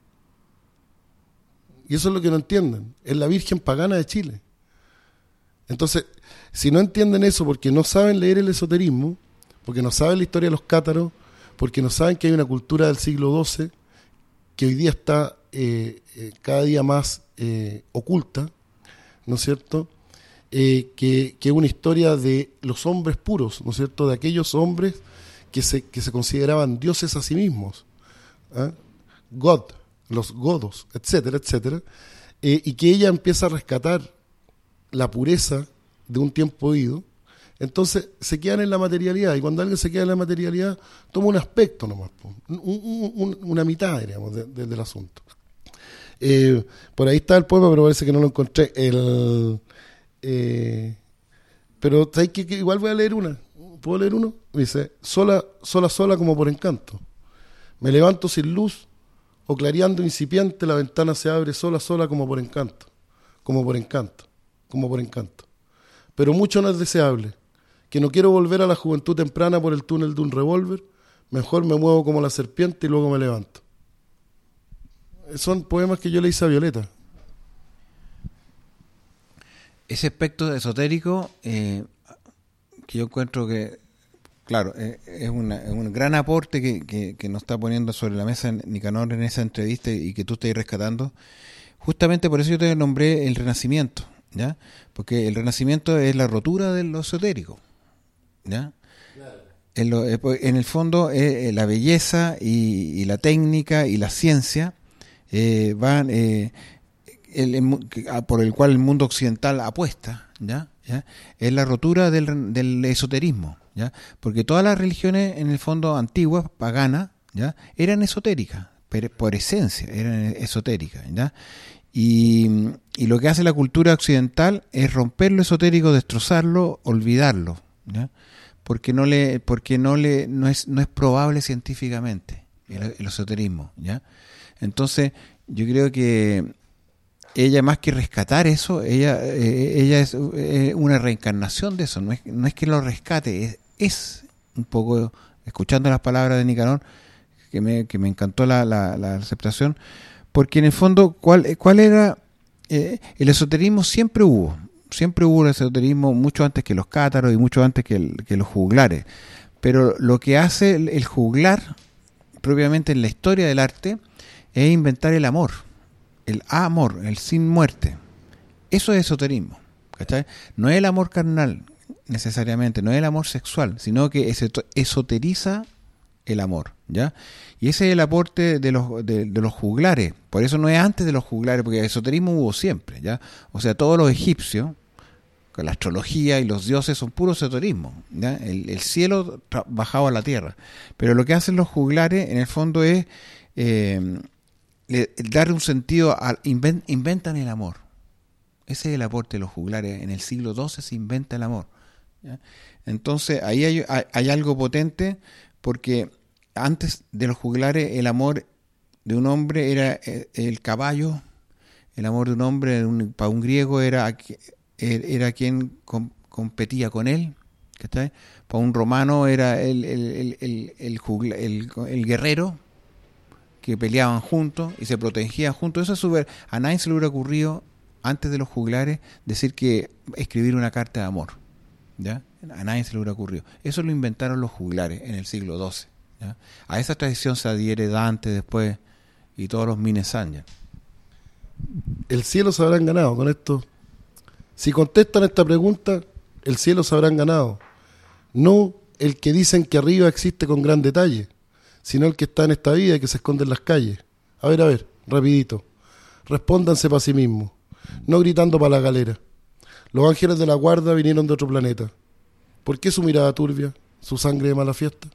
Y eso es lo que no entienden. Es la Virgen pagana de Chile. Entonces, si no entienden eso porque no saben leer el esoterismo, porque no saben la historia de los cátaros, porque no saben que hay una cultura del siglo doce que hoy día está eh, eh, cada día más eh, oculta, ¿no es cierto? Eh, que, que es una historia de los hombres puros, ¿no es cierto? De aquellos hombres que se, que se consideraban dioses a sí mismos. ¿eh? God. Los godos, etcétera, etcétera, eh, y que ella empieza a rescatar la pureza de un tiempo ido. Entonces se quedan en la materialidad, y cuando alguien se queda en la materialidad, toma un aspecto nomás, un, un, un, una mitad, diríamos, de, de, del asunto. Eh, por ahí está el poema, pero parece que no lo encontré. El, eh, pero ¿sabes qué? Que igual voy a leer una. ¿Puedo leer uno? Dice, sola, sola, sola como por encanto. Me levanto sin luz, o clareando incipiente, la ventana se abre sola, sola, como por encanto, como por encanto, como por encanto. Pero mucho no es deseable, que no quiero volver a la juventud temprana por el túnel de un revólver, mejor me muevo como la serpiente y luego me levanto. Son poemas que yo le hice a Violeta. Ese aspecto esotérico, eh, que yo encuentro que, claro, eh, es, una, es un gran aporte que, que, que nos está poniendo sobre la mesa Nicanor en esa entrevista, y que tú estás rescatando. Justamente por eso yo te nombré el Renacimiento, ¿ya? Porque el Renacimiento es la rotura de lo esotérico, ¿ya? Claro. En, lo, en el fondo, eh, la belleza y, y la técnica y la ciencia eh, van eh, el, el, por el cual el mundo occidental apuesta, ¿ya? ¿ya? Es la rotura del, del esoterismo, ¿ya? Porque todas las religiones, en el fondo, antiguas, paganas, ¿ya? Eran esotéricas, pero por esencia eran esotéricas, ¿ya? Y, y lo que hace la cultura occidental es romper lo esotérico, destrozarlo, olvidarlo, ¿ya? Porque no le, porque no le, no es, no es probable científicamente el, el esoterismo, ¿ya? Entonces, yo creo que ella, más que rescatar eso, ella eh, ella es eh, una reencarnación de eso. No es, no es que lo rescate, es, es un poco, escuchando las palabras de Nicanor, que me, que me encantó la, la, la aceptación, porque en el fondo, ¿cuál, cuál era? Eh, el esoterismo siempre hubo, siempre hubo el esoterismo, mucho antes que los cátaros y mucho antes que, el, que los juglares. Pero lo que hace el, el juglar, propiamente en la historia del arte, es inventar el amor. El amor, el sin muerte. Eso es esoterismo, ¿cachai? No es el amor carnal necesariamente, no es el amor sexual, sino que esoteriza el amor, ¿ya? Y ese es el aporte de los de, de los juglares. Por eso no es antes de los juglares, porque el esoterismo hubo siempre, ¿ya? O sea, todos los egipcios, con la astrología y los dioses, son puro esoterismo, ¿ya? El, el cielo tra- bajaba a la tierra. Pero lo que hacen los juglares, en el fondo, es eh, le, darle un sentido al invent, inventan el amor. Ese es el aporte de los juglares. En el siglo doce se inventa el amor, ¿ya? Entonces ahí hay, hay, hay algo potente, porque antes de los juglares el amor de un hombre era el caballo, el amor de un hombre un, para un griego era, era quien com, competía con él, ¿cachai? Para un romano era el, el, el, el, el, jugla, el, el guerrero, que peleaban juntos y se protegían juntos. Eso es súper, a nadie se le hubiera ocurrido antes de los juglares, decir que escribir una carta de amor. ¿Ya? A nadie se le hubiera ocurrido. Eso lo inventaron los juglares en el siglo doce. ¿Ya? A esa tradición se adhiere Dante después y todos los Minnesänger. El cielo se habrán ganado con esto. Si contestan esta pregunta, el cielo se habrán ganado. No el que dicen que arriba existe con gran detalle, sino el que está en esta vida y que se esconde en las calles. A ver, a ver, rapidito. Respóndanse para sí mismos, no gritando para la galera. Los ángeles de la guarda vinieron de otro planeta. ¿Por qué su mirada turbia, su sangre de mala fiesta?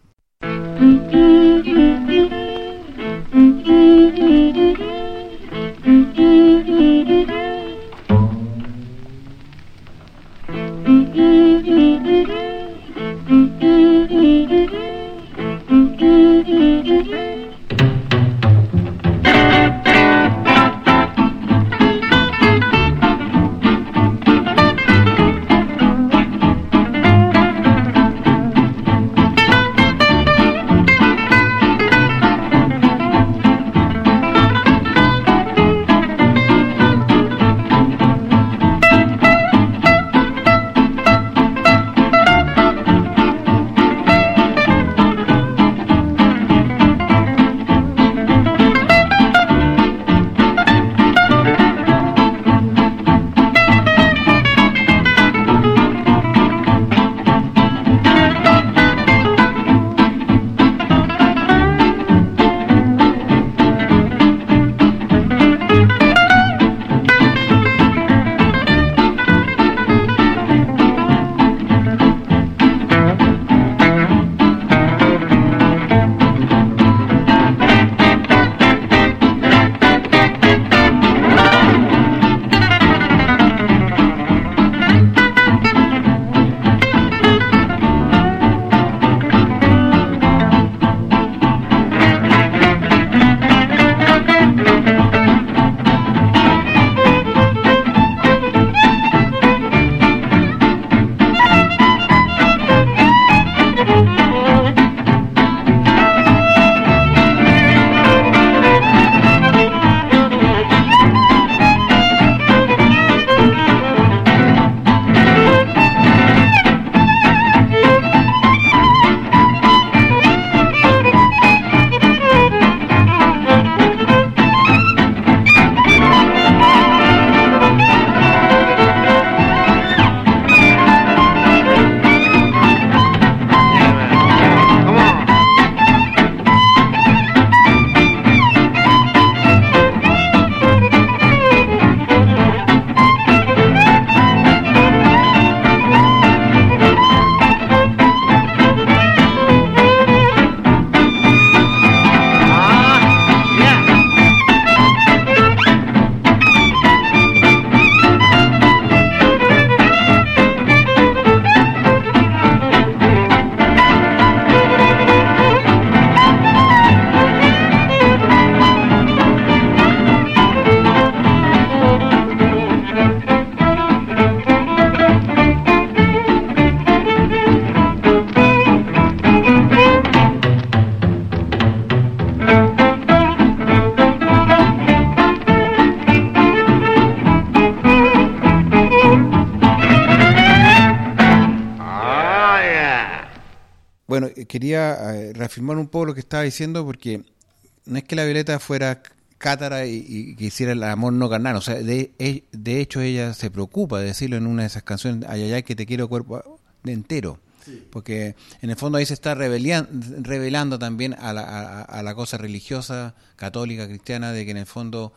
Bueno, quería eh, reafirmar un poco lo que estaba diciendo, porque no es que la Violeta fuera cátara y, y que hiciera el amor no carnal, o sea, de, de hecho ella se preocupa de decirlo en una de esas canciones, ay, ay, ay, que te quiero cuerpo de entero, sí. Porque en el fondo ahí se está revelando también a la, a, a la cosa religiosa, católica, cristiana, de que en el fondo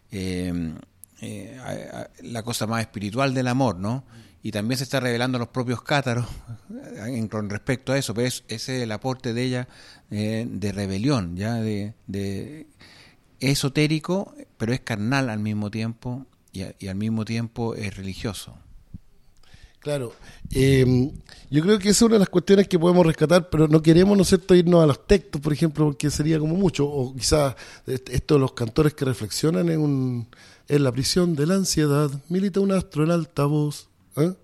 eh, eh, a, a, la cosa más espiritual del amor, ¿no? Y también se está revelando a los propios cátaros en, con respecto a eso, pero es, ese es el aporte de ella eh, de rebelión, ya de, de esotérico, pero es carnal al mismo tiempo y, a, y al mismo tiempo es religioso. Claro, eh, yo creo que esa es una de las cuestiones que podemos rescatar, pero no queremos, ¿no es cierto?, irnos a los textos, por ejemplo, porque sería como mucho, o quizás esto de los cantores que reflexionan en, un, en la prisión de la ansiedad, milita un astro en alta voz. ¿Eh?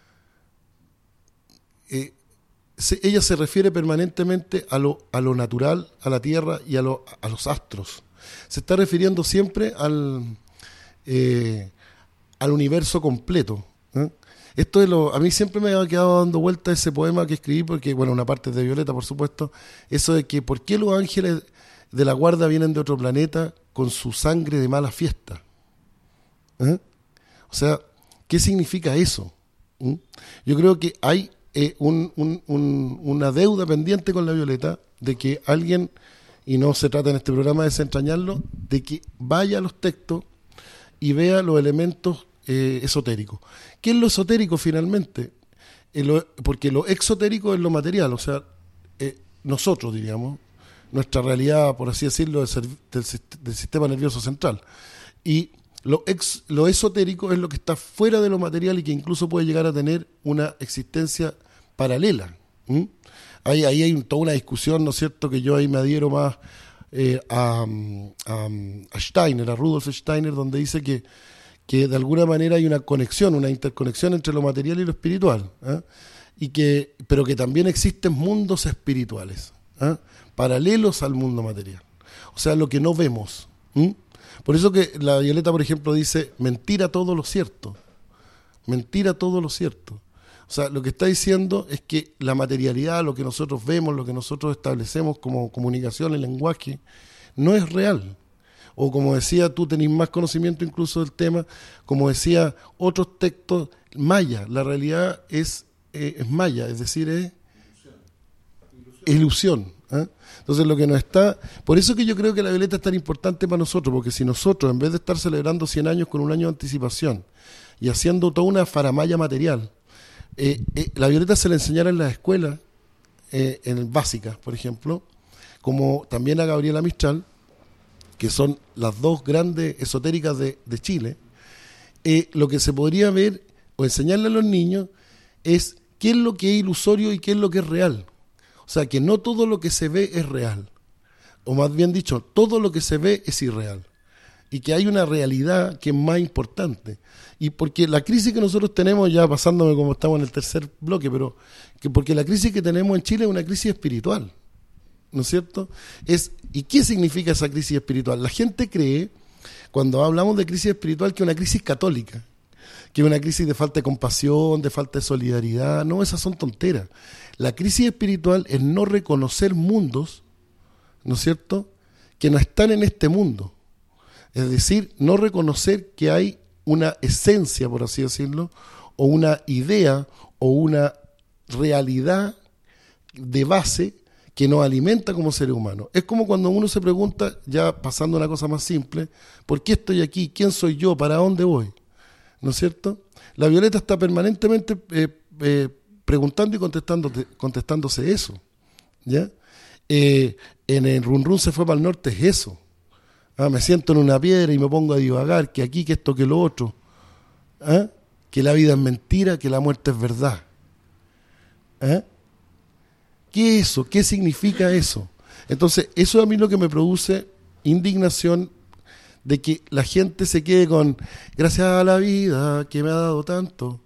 Eh, se, ella se refiere permanentemente a lo, a lo natural, a la tierra y a, lo, a los astros. Se está refiriendo siempre al, eh, al universo completo. ¿eh? Esto es lo, a mí siempre me ha quedado dando vuelta ese poema que escribí, porque, bueno, una parte es de Violeta, por supuesto, eso de que ¿por qué los ángeles de la guarda vienen de otro planeta con su sangre de mala fiesta? ¿Eh? O sea, ¿qué significa eso? ¿Mm? Yo creo que hay eh, un, un, un, una deuda pendiente con la Violeta de que alguien, y no se trata en este programa de desentrañarlo, de que vaya a los textos y vea los elementos eh, esotéricos. ¿Qué es lo esotérico finalmente? Eh, lo, porque lo exotérico es lo material, o sea, eh, nosotros diríamos, nuestra realidad, por así decirlo, del, del, del sistema nervioso central. Y lo, ex, lo esotérico es lo que está fuera de lo material y que incluso puede llegar a tener una existencia paralela. ¿Mm? Ahí, ahí hay toda una discusión, ¿no es cierto?, que yo ahí me adhiero más eh, a, a, a Steiner, a Rudolf Steiner, donde dice que, que de alguna manera hay una conexión, una interconexión entre lo material y lo espiritual, ¿eh? y que, pero que también existen mundos espirituales, ¿eh? paralelos al mundo material. O sea, lo que no vemos. ¿Mm? Por eso que la Violeta, por ejemplo, dice, mentira todo lo cierto. Mentira todo lo cierto. O sea, lo que está diciendo es que la materialidad, lo que nosotros vemos, lo que nosotros establecemos como comunicación, el lenguaje, no es real. O como decía, tú tenés más conocimiento incluso del tema, como decía otros textos, maya. La realidad es, eh, es maya, es decir, es ilusión. ¿eh? Entonces lo que nos está... Por eso que yo creo que la Violeta es tan importante para nosotros, porque si nosotros, en vez de estar celebrando cien años con un año de anticipación y haciendo toda una faramalla material, eh, eh, la Violeta se le enseñara en las escuelas, eh, en básicas, por ejemplo, como también a Gabriela Mistral, que son las dos grandes esotéricas de, de Chile, eh, lo que se podría ver o enseñarle a los niños es qué es lo que es ilusorio y qué es lo que es real. O sea, que no todo lo que se ve es real. O más bien dicho, todo lo que se ve es irreal. Y que hay una realidad que es más importante. Y porque la crisis que nosotros tenemos, ya pasándome como estamos en el tercer bloque, pero que porque la crisis que tenemos en Chile es una crisis espiritual. ¿No es cierto? Es, ¿y qué significa esa crisis espiritual? La gente cree, cuando hablamos de crisis espiritual, que es una crisis católica, que es una crisis de falta de compasión, de falta de solidaridad. No, esas son tonteras. La crisis espiritual es no reconocer mundos, ¿no es cierto?, que no están en este mundo. Es decir, no reconocer que hay una esencia, por así decirlo, o una idea, o una realidad de base que nos alimenta como seres humanos. Es como cuando uno se pregunta, ya pasando a una cosa más simple, ¿por qué estoy aquí? ¿Quién soy yo? ¿Para dónde voy? ¿No es cierto? La Violeta está permanentemente eh, eh, preguntando y contestando, contestándose eso. ¿Ya? Eh, en el Run Run se fue para el norte, es eso. Ah, me siento en una piedra y me pongo a divagar, que aquí, que esto, que lo otro. ¿Ah? Que la vida es mentira, que la muerte es verdad. ¿Ah? ¿Qué es eso? ¿Qué significa eso? Entonces, eso a mí lo que me produce indignación de que la gente se quede con gracias a la vida que me ha dado tanto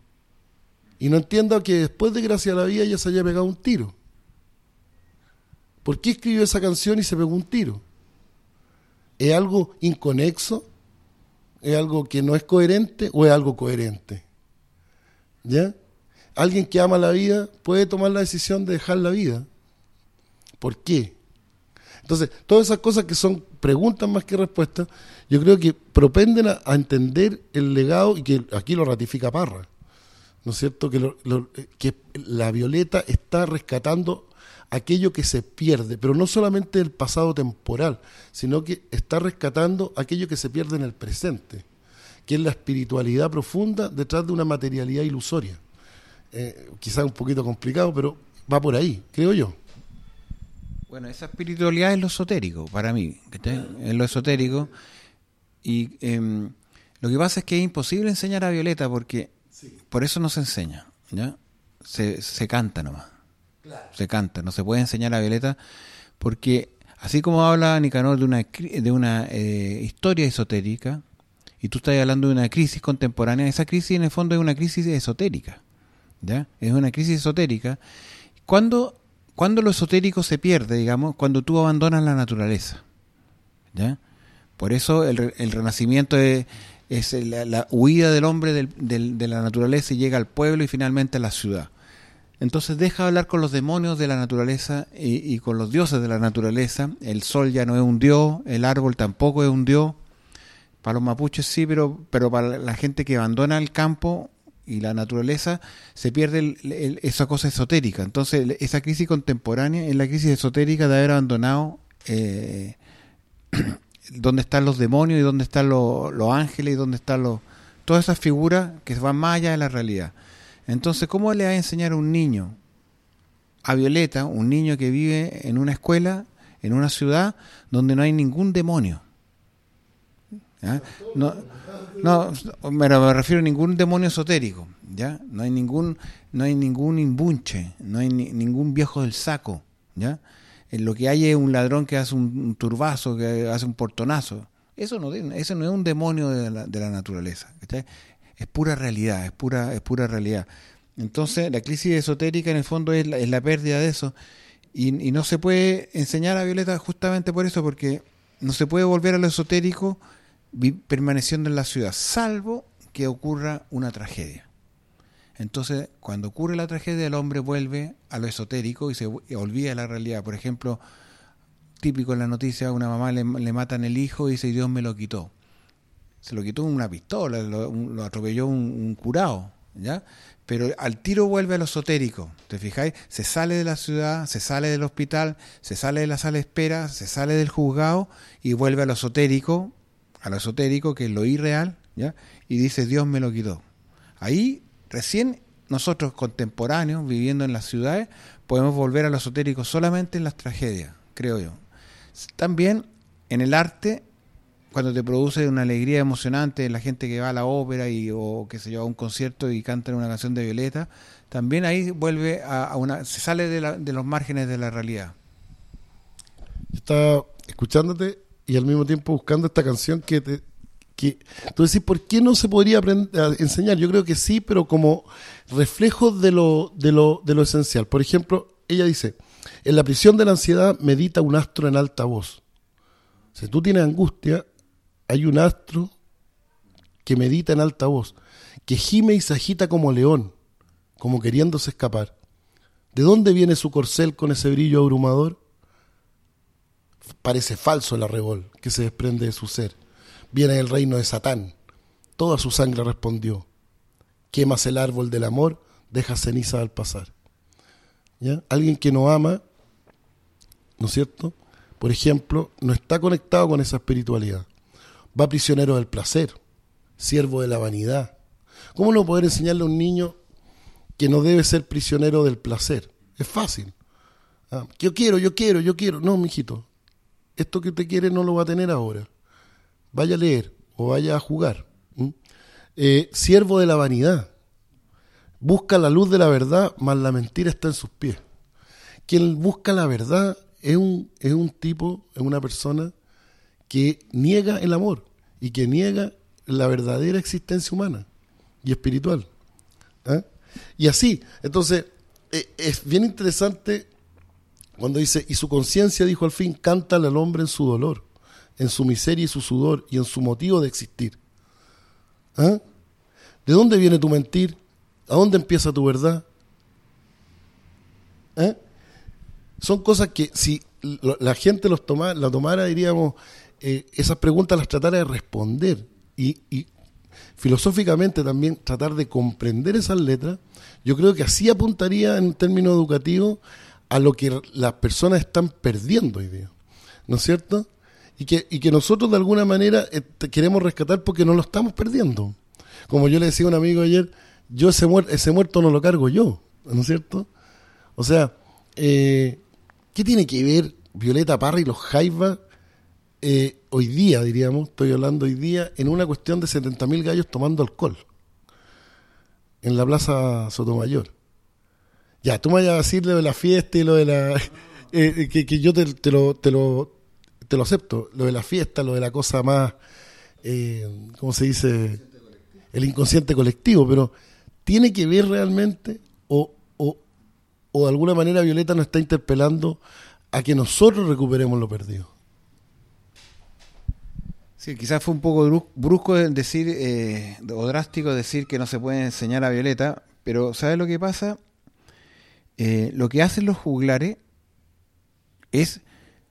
y no entienda que después de gracias a la vida ya se haya pegado un tiro. ¿Por qué escribió esa canción y se pegó un tiro? ¿Es algo inconexo? ¿Es algo que no es coherente o es algo coherente? ¿Ya? Alguien que ama la vida puede tomar la decisión de dejar la vida. ¿Por qué? Entonces, todas esas cosas que son preguntas más que respuestas, yo creo que propenden a, a entender el legado, y que aquí lo ratifica Parra, ¿no es cierto? Que, lo, lo, que la Violeta está rescatando aquello que se pierde, pero no solamente el pasado temporal, sino que está rescatando aquello que se pierde en el presente, que es la espiritualidad profunda detrás de una materialidad ilusoria. Eh, quizás un poquito complicado, pero va por ahí, creo yo. Bueno, esa espiritualidad es lo esotérico, para mí, ¿sí? Es lo esotérico. Y eh, lo que pasa es que es imposible enseñar a Violeta porque sí. Por eso no se enseña, ¿ya? Se, se canta nomás. Claro. Se canta, no se puede enseñar a Violeta porque así como habla Nicanor de una, de una eh, historia esotérica y tú estás hablando de una crisis contemporánea, esa crisis en el fondo es una crisis esotérica, ¿ya? Es una crisis esotérica. ¿Cuándo, cuando lo esotérico se pierde, digamos? Cuando tú abandonas la naturaleza, ¿ya? Por eso el, el renacimiento es, es la, la huida del hombre del, del, de la naturaleza y llega al pueblo y finalmente a la ciudad. Entonces deja de hablar con los demonios de la naturaleza y, y con los dioses de la naturaleza. El sol ya no es un dios, el árbol tampoco es un dios. Para los mapuches sí, pero, pero para la gente que abandona el campo y la naturaleza se pierde el, el, esa cosa esotérica. Entonces esa crisis contemporánea es la crisis esotérica de haber abandonado eh, dónde están los demonios y dónde están los, los ángeles y dónde están los, todas esas figuras que van más allá de la realidad. Entonces, ¿cómo le va a enseñar a un niño, a Violeta, un niño que vive en una escuela, en una ciudad donde no hay ningún demonio? ¿Ya? No, no, me, me refiero a ningún demonio esotérico, ¿ya? No hay ningún, no hay ningún imbunche, no hay ni, ningún viejo del saco, ¿ya? En lo que hay es un ladrón que hace un, un turbazo, que hace un portonazo. Eso no, eso no es un demonio de la, de la naturaleza, ¿cachai? Es pura realidad, es pura, es pura realidad. Entonces, la crisis esotérica en el fondo es la, es la pérdida de eso. Y, y no se puede enseñar a Violeta justamente por eso, porque no se puede volver a lo esotérico vi, permaneciendo en la ciudad, salvo que ocurra una tragedia. Entonces, cuando ocurre la tragedia, el hombre vuelve a lo esotérico y se y olvida de la realidad. Por ejemplo, típico en la noticia, a una mamá le, le matan el hijo y dice, Dios me lo quitó. Se lo quitó una pistola, lo, un, lo atropelló un, un curao, ¿ya? Pero al tiro vuelve a lo esotérico, ¿te fijáis? Se sale de la ciudad, se sale del hospital, se sale de la sala de espera, se sale del juzgado y vuelve a lo esotérico, a lo esotérico, que es lo irreal, ¿ya? Y dice, Dios me lo quitó. Ahí, recién nosotros contemporáneos, viviendo en las ciudades, podemos volver a lo esotérico solamente en las tragedias, creo yo. También en el arte, cuando te produce una alegría emocionante, la gente que va a la ópera y, o qué sé yo, a un concierto y cantan una canción de Violeta, también ahí vuelve a, a una, se sale de, la, de los márgenes de la realidad. Estaba escuchándote y al mismo tiempo buscando esta canción que te, que tú decís, ¿por qué no se podría aprender a enseñar? Yo creo que sí, pero como reflejo de lo, de lo, de lo esencial. Por ejemplo, ella dice, en la prisión de la ansiedad medita un astro en alta voz. Si tú tienes angustia, hay un astro que medita en alta voz, que gime y se agita como león, como queriéndose escapar. ¿De dónde viene su corcel con ese brillo abrumador? Parece falso el arrebol que se desprende de su ser. Viene del reino de Satán. Toda su sangre respondió. Quemas el árbol del amor, dejas ceniza al pasar. ¿Ya? Alguien que no ama, ¿no es cierto? Por ejemplo, no está conectado con esa espiritualidad. Va prisionero del placer, siervo de la vanidad. ¿Cómo no poder enseñarle a un niño que no debe ser prisionero del placer? Es fácil. Ah, yo quiero, yo quiero, yo quiero. No, mijito, esto que usted quiere no lo va a tener ahora. Vaya a leer o vaya a jugar. ¿Mm? Eh, siervo de la vanidad. Busca la luz de la verdad, mas la mentira está en sus pies. Quien busca la verdad es un, es un tipo, es una persona que niega el amor y que niega la verdadera existencia humana y espiritual. ¿Eh? Y así, entonces, eh, es bien interesante cuando dice, y su conciencia, dijo al fin, cántale al hombre en su dolor, en su miseria y su sudor, y en su motivo de existir. ¿Eh? ¿De dónde viene tu mentir? ¿A dónde empieza tu verdad? ¿Eh? Son cosas que si la gente los toma, la tomara, diríamos, eh, esas preguntas las tratara de responder y, y filosóficamente también tratar de comprender esas letras, yo creo que así apuntaría en términos educativos a lo que las personas están perdiendo hoy día, ¿no es cierto? Y que, y que nosotros de alguna manera eh, queremos rescatar porque no lo estamos perdiendo. Como yo le decía a un amigo ayer, yo ese, muer- ese muerto no lo cargo yo, ¿no es cierto? O sea, eh, ¿qué tiene que ver Violeta Parra y los Jaivas eh, hoy día, diríamos, estoy hablando hoy día, en una cuestión de setenta mil gallos tomando alcohol en la Plaza Sotomayor? Ya, tú me vayas a decir lo de la fiesta y lo de la... Eh, que, que yo te, te, lo, te, lo, te lo acepto, lo de la fiesta, lo de la cosa más, eh, ¿cómo se dice? El inconsciente colectivo, pero ¿tiene que ver realmente o, o, o de alguna manera Violeta nos está interpelando a que nosotros recuperemos lo perdido? Sí, quizás fue un poco brusco decir, eh, o drástico decir que no se puede enseñar a Violeta, pero ¿sabes lo que pasa? Eh, lo que hacen los juglares es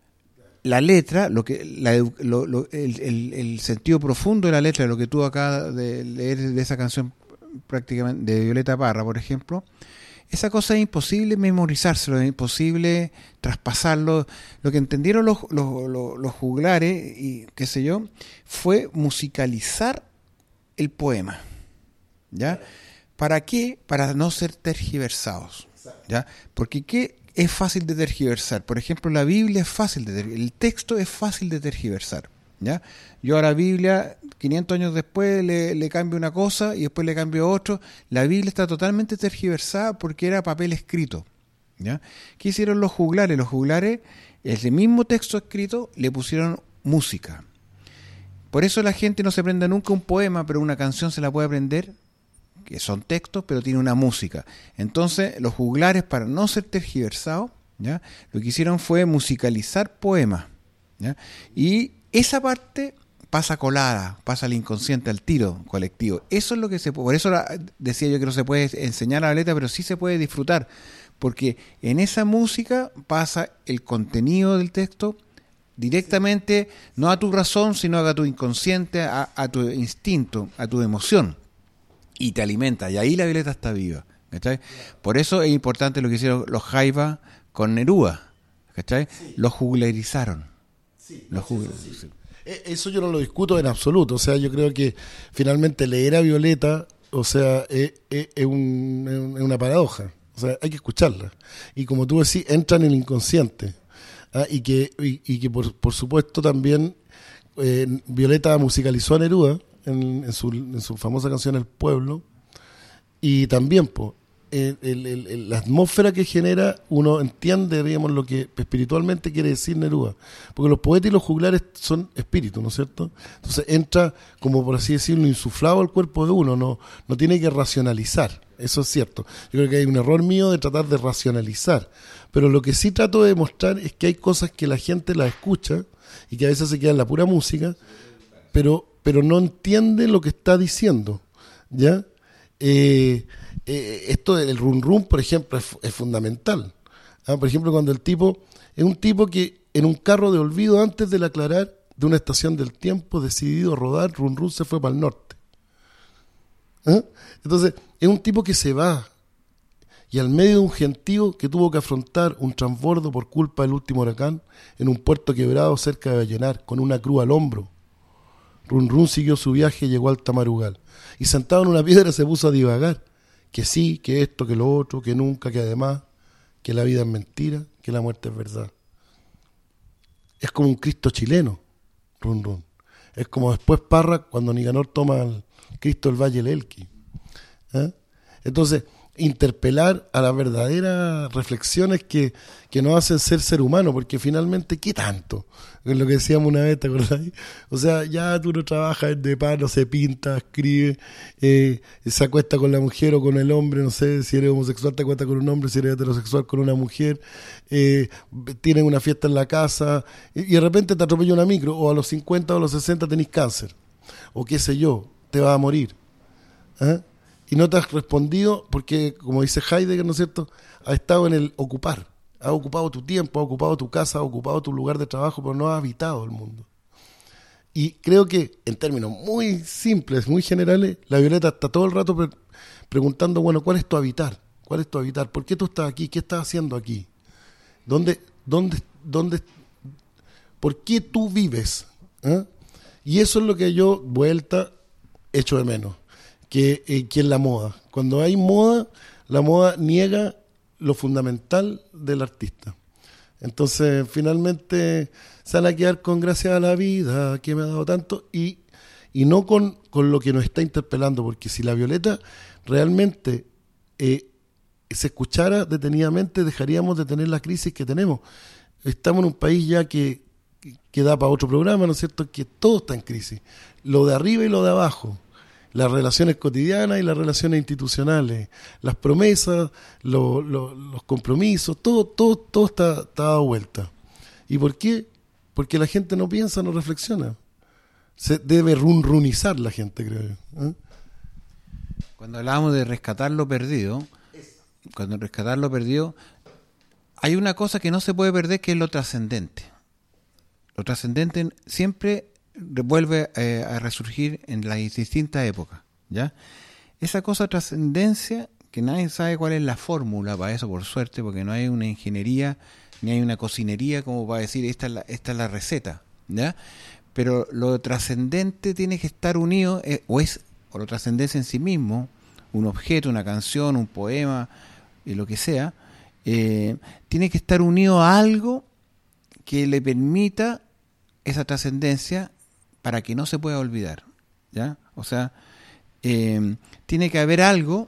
la letra, lo que la, lo, lo, el, el, el sentido profundo de la letra, lo que tú acabas de leer de esa canción prácticamente de Violeta Parra, por ejemplo, esa cosa es imposible memorizárselo, es imposible traspasarlo. Lo que entendieron los, los, los, los juglares y qué sé yo, fue musicalizar el poema, ¿ya? ¿Para qué? Para no ser tergiversados, ¿ya? Porque ¿qué es fácil de tergiversar? Por ejemplo, la Biblia es fácil de tergiversar, el texto es fácil de tergiversar, ¿ya? Yo a la Biblia, quinientos años después, le, le cambio una cosa y después le cambio otro. La Biblia está totalmente tergiversada porque era papel escrito, ¿ya? ¿Qué hicieron los juglares? Los juglares, ese mismo texto escrito, le pusieron música. Por eso la gente no se aprende nunca un poema, pero una canción se la puede aprender, que son textos, pero tiene una música. Entonces, los juglares, para no ser tergiversados, ¿ya?, lo que hicieron fue musicalizar poemas, ¿ya? Y esa parte pasa colada, pasa al inconsciente, al tiro colectivo. Eso es lo que se puede, por eso decía yo que no se puede enseñar a la letra, pero sí se puede disfrutar, porque en esa música pasa el contenido del texto directamente, no a tu razón, sino a tu inconsciente, a, a tu instinto, a tu emoción, y te alimenta, y ahí la Violeta está viva, ¿cachai? Por eso es importante lo que hicieron los Jaivas con Neruda, ¿cachai? Sí. Los juglerizaron. Sí, los juglerizaron. Sí. Eso yo no lo discuto en absoluto, o sea, yo creo que finalmente leer a Violeta, o sea, es, es, es, un, es una paradoja, o sea, hay que escucharla, y como tú decís, entra en el inconsciente, ¿ah? y que y, y que por, por supuesto también eh, Violeta musicalizó a Neruda en, en, su, en su famosa canción El Pueblo, y también pues El, el, el, la atmósfera que genera, uno entiende, digamos, lo que espiritualmente quiere decir Neruda, porque los poetas y los juglares son espíritus, ¿no es cierto? Entonces entra, como por así decirlo, insuflado al cuerpo de uno, no, no tiene que racionalizar, eso es cierto. Yo creo que hay un error mío de tratar de racionalizar, pero lo que sí trato de demostrar es que hay cosas que la gente las escucha y que a veces se queda en la pura música, pero, pero no entiende lo que está diciendo, ¿ya? Eh, eh, esto del run run, por ejemplo, es, es fundamental. ¿Ah? Por ejemplo, cuando el tipo es un tipo que en un carro de olvido antes del aclarar de una estación del tiempo decidido rodar, run run se fue para el norte. ¿Ah? Entonces, es un tipo que se va y al medio de un gentío que tuvo que afrontar un transbordo por culpa del último huracán en un puerto quebrado cerca de Vallenar con una cruz al hombro. Run run siguió su viaje y llegó al Tamarugal. Y sentado en una piedra se puso a divagar. Que sí, que esto, que lo otro, que nunca, que además, que la vida es mentira, que la muerte es verdad. Es como un Cristo chileno, Run Run. Es como después Parra cuando Nicanor toma al Cristo del Valle del Elqui. ¿Eh? Entonces, interpelar a las verdaderas reflexiones que, que nos hacen ser ser humano, porque finalmente, ¿qué tanto? Es lo que decíamos una vez, ¿te acordás? O sea, ya tú no trabajas de pan, no se pinta, escribe, eh, se acuesta con la mujer o con el hombre, no sé, si eres homosexual te acuestas con un hombre, si eres heterosexual con una mujer, eh, tienen una fiesta en la casa, y, y de repente te atropella una micro, o a los cincuenta o a los sesenta tenés cáncer, o qué sé yo, te vas a morir. ¿Eh? Y no te has respondido porque, como dice Heidegger, ¿no es cierto?, has estado en el ocupar. Has ocupado tu tiempo, has ocupado tu casa, has ocupado tu lugar de trabajo, pero no has habitado el mundo. Y creo que, en términos muy simples, muy generales, la Violeta está todo el rato pre- preguntando, bueno, ¿cuál es tu habitar? ¿Cuál es tu habitar? ¿Por qué tú estás aquí? ¿Qué estás haciendo aquí? ¿Dónde, dónde, dónde, por qué tú vives? ¿Eh? Y eso es lo que yo, vuelta, echo de menos. Que, eh, que es la moda. Cuando hay moda, la moda niega lo fundamental del artista. Entonces, finalmente, se van a quedar con gracias a la vida que me ha dado tanto y, y no con, con lo que nos está interpelando, porque si la Violeta realmente eh, se escuchara detenidamente, dejaríamos de tener la crisis que tenemos. Estamos en un país ya que, que da para otro programa, ¿no es cierto?, que todo está en crisis. Lo de arriba y lo de abajo. Las relaciones cotidianas y las relaciones institucionales, las promesas, lo, lo, los compromisos, todo, todo, todo está, está dado vuelta. ¿Y por qué? Porque la gente no piensa, no reflexiona. se debe runrunizar la gente, creo yo. ¿Eh? Cuando hablábamos de rescatar lo perdido, cuando rescatar lo perdido, hay una cosa que no se puede perder, que es lo trascendente. Lo trascendente siempre vuelve eh, a resurgir en las distintas épocas, ¿ya? Esa cosa trascendencia, que nadie sabe cuál es la fórmula para eso, por suerte, porque no hay una ingeniería ni hay una cocinería como para decir esta es la, esta es la receta, ¿ya? Pero lo trascendente tiene que estar unido, eh, o es o lo trascendente en sí mismo, un objeto, una canción, un poema, y lo que sea, eh, tiene que estar unido a algo que le permita esa trascendencia para que no se pueda olvidar, ¿ya? O sea, eh, tiene que haber algo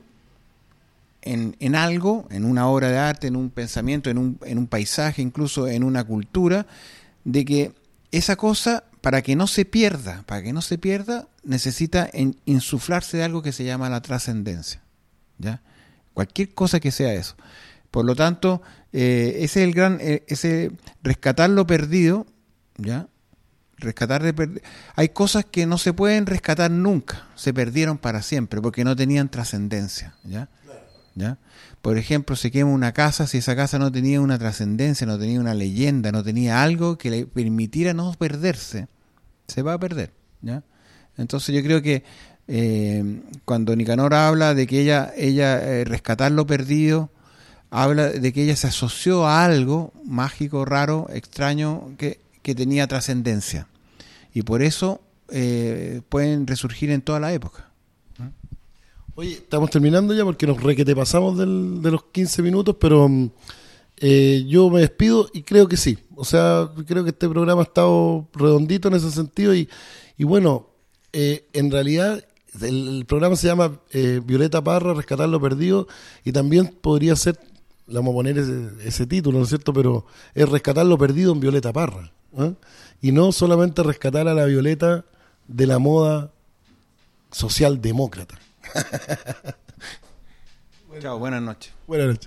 en, en algo, en una obra de arte, en un pensamiento, en un, en un paisaje, incluso en una cultura, de que esa cosa, para que no se pierda, para que no se pierda, necesita en, insuflarse de algo que se llama la trascendencia, ¿ya? Cualquier cosa que sea eso. Por lo tanto, eh, ese es el gran, eh, ese rescatar lo perdido, ¿ya? Rescatar de per... Hay cosas que no se pueden rescatar nunca, se perdieron para siempre porque no tenían trascendencia, ¿ya? ¿Ya? Por ejemplo, se quema una casa, si esa casa no tenía una trascendencia, no tenía una leyenda, no tenía algo que le permitiera no perderse, se va a perder, ¿ya? Entonces yo creo que eh, cuando Nicanor habla de que ella, ella eh, rescatar lo perdido, habla de que ella se asoció a algo mágico, raro, extraño, que, que tenía trascendencia. Y por eso eh, pueden resurgir en toda la época. Oye, estamos terminando ya porque nos requete pasamos del, de los quince minutos, pero eh, yo me despido y creo que sí. O sea, creo que este programa ha estado redondito en ese sentido y, y bueno, eh, en realidad el, el programa se llama eh, Violeta Parra, Rescatar lo Perdido, y también podría ser, le vamos a poner ese, ese título, ¿no es cierto?, pero es Rescatar lo Perdido en Violeta Parra, ¿eh? Y no solamente rescatar a la Violeta de la moda socialdemócrata. Chao, buenas noches. Buenas noches.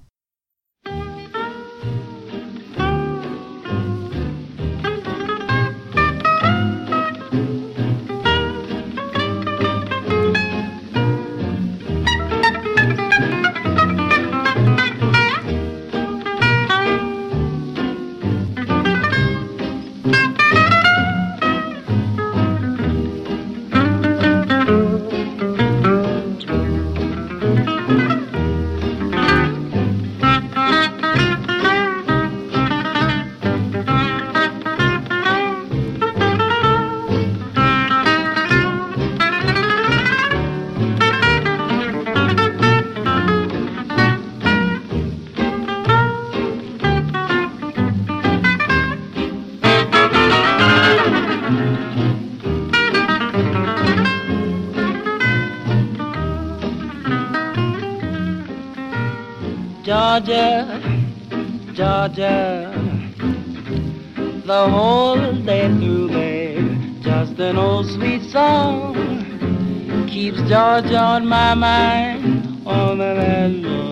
Georgia, Georgia, the whole day through, babe, just an old sweet song keeps Georgia on my mind, on the land, oh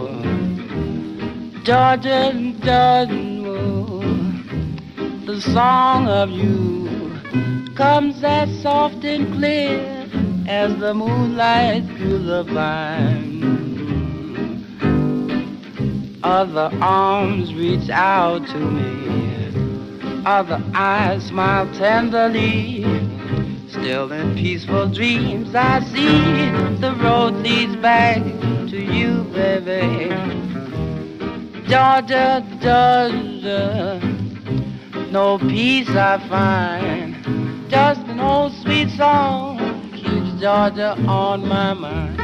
Lord. Georgia, Georgia, oh, the song of you comes as soft and clear as the moonlight through the vine. Other arms reach out to me, other eyes smile tenderly. Still in peaceful dreams I see the road leads back to you, baby. Georgia, Georgia, no peace I find, just an old sweet song keeps Georgia on my mind.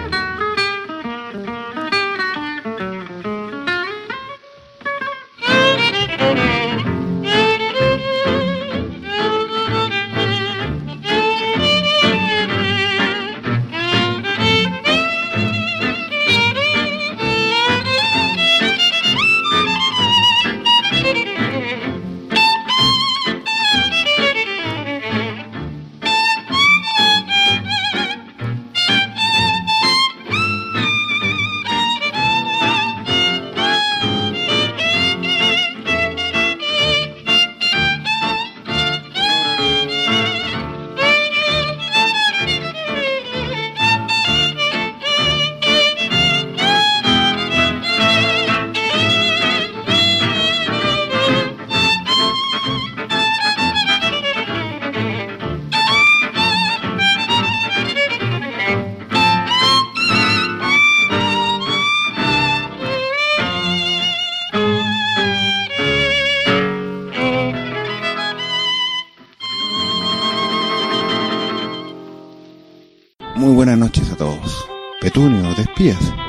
Muy buenas noches a todos. Petunio, ¿te espías?